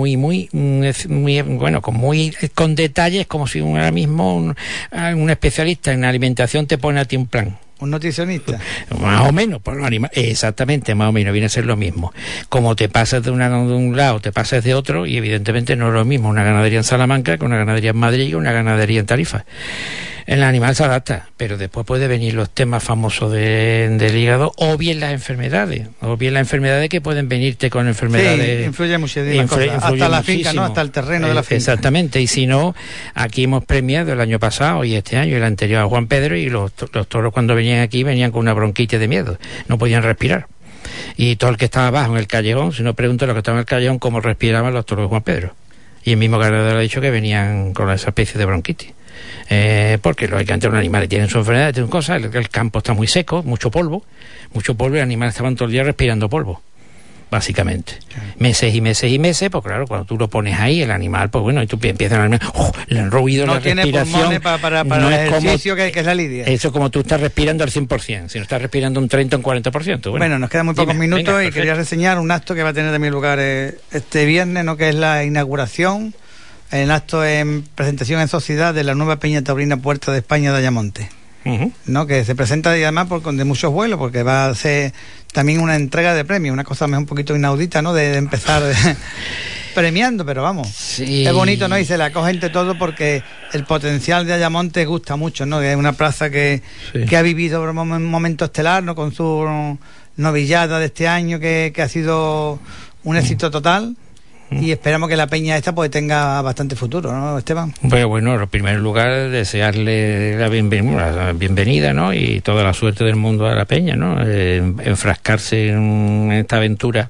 bueno, con detalles, como si ahora mismo un especialista en alimentación te pone a ti un plan. ¿Un nutricionista? Más o menos, por los animales. Exactamente, más o menos, viene a ser lo mismo. Como te pasas de un lado, te pasas de otro, y evidentemente no es lo mismo una ganadería en Salamanca que una ganadería en Madrid o una ganadería en Tarifa. El animal se adapta, pero después puede venir los temas famosos del hígado, o bien las enfermedades, que pueden venirte con enfermedades. Sí, influye muchísimas cosas, hasta la finca, ¿no? Hasta el terreno de la finca. Exactamente, y si no, aquí hemos premiado el año pasado y este año y el anterior a Juan Pedro, y los toros cuando venían aquí venían con una bronquitis de miedo, no podían respirar. Y todo el que estaba abajo en el callejón, si no pregunto lo que estaba en el callejón, cómo respiraban los toros de Juan Pedro. Y el mismo ganadero ha dicho que venían con esa especie de bronquitis. Porque lógicamente los animales tienen su enfermedad, tienen cosas, el campo está muy seco, mucho polvo, y los animales estaban todo el día respirando polvo, básicamente. Meses y meses, pues claro, cuando tú lo pones ahí, el animal, pues bueno, y tú empiezas a el ruido, no la respiración. No tiene para no el ejercicio que es la lidia. Eso como tú estás respirando al 100%, si no estás respirando un 30 o un 40%. Bueno, nos quedan muy pocos minutos y quería reseñar un acto que va a tener también lugar este viernes, ¿no? Que es la inauguración. El acto en presentación en sociedad de la nueva Peña Taurina Puerta de España de Ayamonte, ¿no? Que se presenta, y además de muchos vuelos, porque va a ser también una entrega de premios, una cosa un poquito inaudita, ¿no? De empezar premiando, pero vamos, sí. Es bonito, ¿no? Y se la coge entre todo, porque el potencial de Ayamonte gusta mucho, ¿no? Que es una plaza que ha vivido un momento estelar, ¿no? Con su novillada de este año, que ha sido un éxito total. Y esperamos que la peña esta pues tenga bastante futuro, ¿no, Esteban? Bueno, en primer lugar, desearle la bienvenida, ¿no? Y toda la suerte del mundo a la peña, ¿no? Enfrascarse en esta aventura,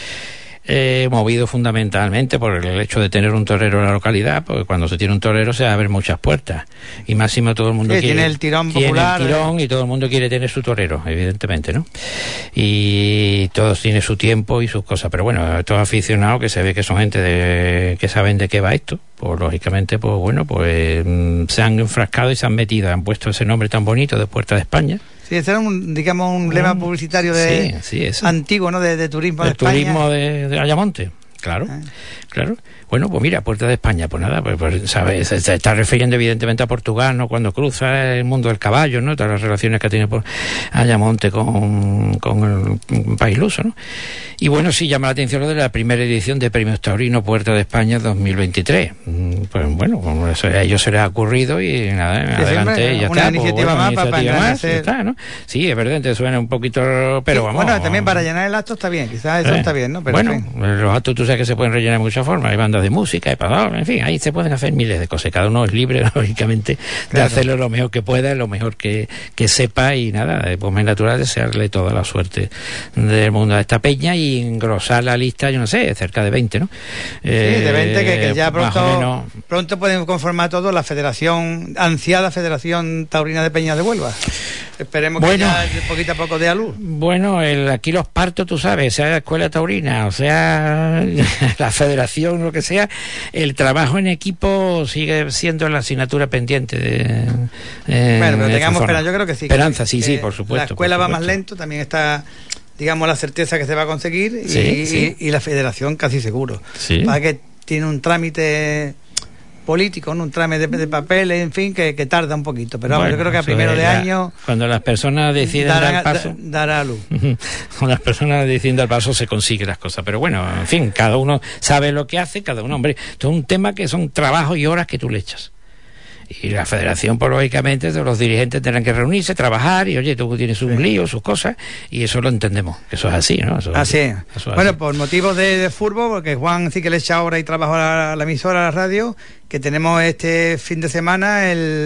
movido fundamentalmente por el hecho de tener un torero en la localidad, porque cuando se tiene un torero se abren muchas puertas, y máximo todo el mundo tiene el tirón popular, y todo el mundo quiere tener su torero, evidentemente, ¿no? Y todos tienen su tiempo y sus cosas, pero bueno, estos aficionados que se ve que son gente que saben de qué va esto, pues lógicamente, pues bueno, pues se han enfrascado y se han metido, han puesto ese nombre tan bonito de Puerta de España. Sí, ese era un lema publicitario antiguo, ¿no? De turismo de España. Turismo de Ayamonte, claro. Bueno, pues mira, Puerta de España, pues nada, pues ¿sabes? Se está refiriendo evidentemente a Portugal, ¿no? Cuando cruza el mundo del caballo, ¿no? Todas las relaciones que ha tenido Ayamonte con el país luso, ¿no? Y bueno, sí llama la atención lo de la primera edición de Premios Taurino Puerta de España 2023. Pues bueno, a ellos se les ha ocurrido y nada, adelante, ya está. Una iniciativa más para está, ¿no? Sí, es verdad, entonces suena un poquito, pero vamos. Bueno, también para llenar el acto está bien, quizás eso está bien, ¿no? Pero bueno, los actos tú sabes que se pueden rellenar de muchas formas, hay bandas de música, hay pasadores, en fin, ahí se pueden hacer miles de cosas, cada uno es libre, lógicamente, de hacerlo lo mejor que pueda, lo mejor que sepa, y nada, pues más natural desearle toda la suerte del mundo a esta peña y engrosar la lista, yo no sé, cerca de 20, ¿no? Sí, de 20 que ya pronto pueden conformar todo la ansiada Federación Taurina de Peñas de Huelva. Esperemos que ya poquito a poco dé a luz. Bueno, aquí los partos, tú sabes, sea la escuela taurina, o sea la federación, lo que sea, el trabajo en equipo sigue siendo la asignatura pendiente bueno, pero tengamos esperanza, yo creo que sí. Esperanza, sí, por supuesto. La escuela va más lento, también está, digamos, la certeza que se va a conseguir, y la federación casi seguro. Sí. Para que tiene un trámite político, ¿no? Un trámite de papeles, en fin, que tarda un poquito, pero vamos, yo creo que a primero de año, cuando las personas deciden dar paso, dará luz. Cuando las personas deciden dar paso se consiguen las cosas, pero bueno, en fin, cada uno sabe lo que hace, cada uno, hombre, esto es un tema que son trabajos y horas que tú le echas. Y la federación, pues lógicamente, los dirigentes tendrán que reunirse, trabajar, y oye, tú tienes un lío, sus cosas, y eso lo entendemos, que eso es así, ¿no? Así. Bueno, por motivos de fútbol, porque Juan sí que le echa hora y trabajo a la emisora, a la radio, que tenemos este fin de semana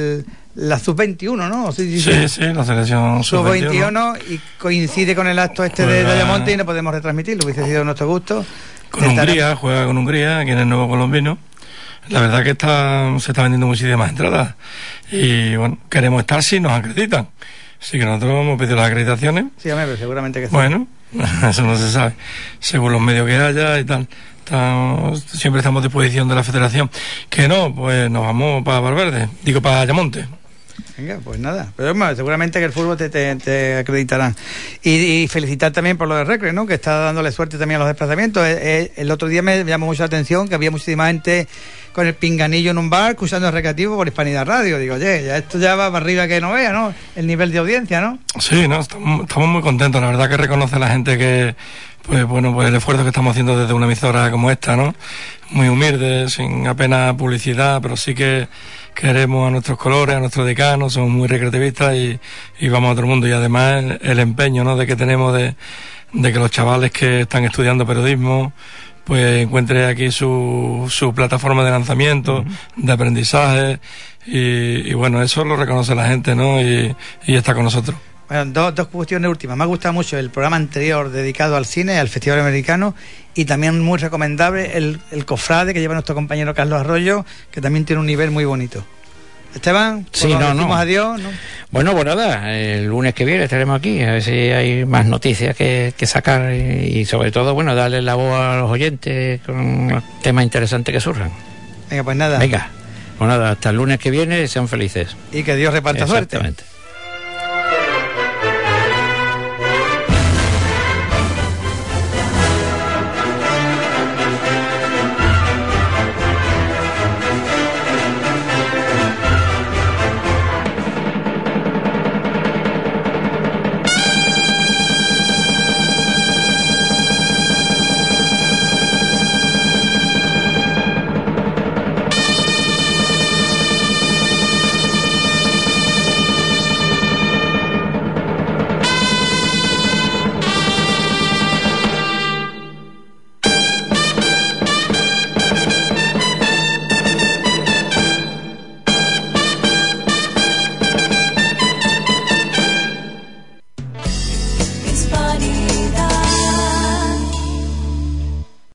la sub-21, ¿no? Sí, la selección sub-21, y coincide con el acto de Demonte y no podemos retransmitirlo, hubiese sido nuestro gusto. Con Hungría, juega con Hungría, aquí en el Nuevo Colombino. La verdad que se está vendiendo muchísimas entradas y bueno, queremos estar si nos acreditan. Así que nosotros hemos pedido las acreditaciones. Sí, pero seguramente que sí. Bueno, eso no se sabe, según los medios que haya y tal. Siempre estamos a disposición de la federación. Que no, pues nos vamos para Valverde, para Ayamonte. Venga, pues nada, pero bueno, seguramente que el fútbol te acreditarán. Y felicitar también por lo de Recre, ¿no? Que está dándole suerte también a los desplazamientos. El otro día me llamó mucho la atención que había muchísima gente con el pinganillo en un bar escuchando el recreativo por Hispanidad Radio. Digo, oye, esto ya va para arriba que no vea, ¿no? El nivel de audiencia, ¿no? Sí, no, estamos muy contentos. La verdad que reconoce la gente que, pues el esfuerzo que estamos haciendo desde una emisora como esta, ¿no? Muy humilde, sin apenas publicidad, pero sí que queremos a nuestros colores, a nuestros decanos, somos muy recreativistas y vamos a otro mundo. Y además el empeño, ¿no?, de que tenemos de que los chavales que están estudiando periodismo pues encuentren aquí su plataforma de lanzamiento, de aprendizaje, y bueno, eso lo reconoce la gente, ¿no? Y está con nosotros. Bueno, dos cuestiones últimas. Me ha gustado mucho el programa anterior dedicado al cine, al Festival Americano, y también muy recomendable el Cofrade que lleva nuestro compañero Carlos Arroyo, que también tiene un nivel muy bonito. Esteban, decimos adiós, ¿no? Bueno, pues nada, el lunes que viene estaremos aquí, a ver si hay más noticias que sacar y sobre todo, bueno, darle la voz a los oyentes con los temas interesantes que surjan. Venga, pues nada. Venga, pues nada, hasta el lunes que viene, sean felices. Y que Dios reparta suerte. Exactamente. Hispanidad.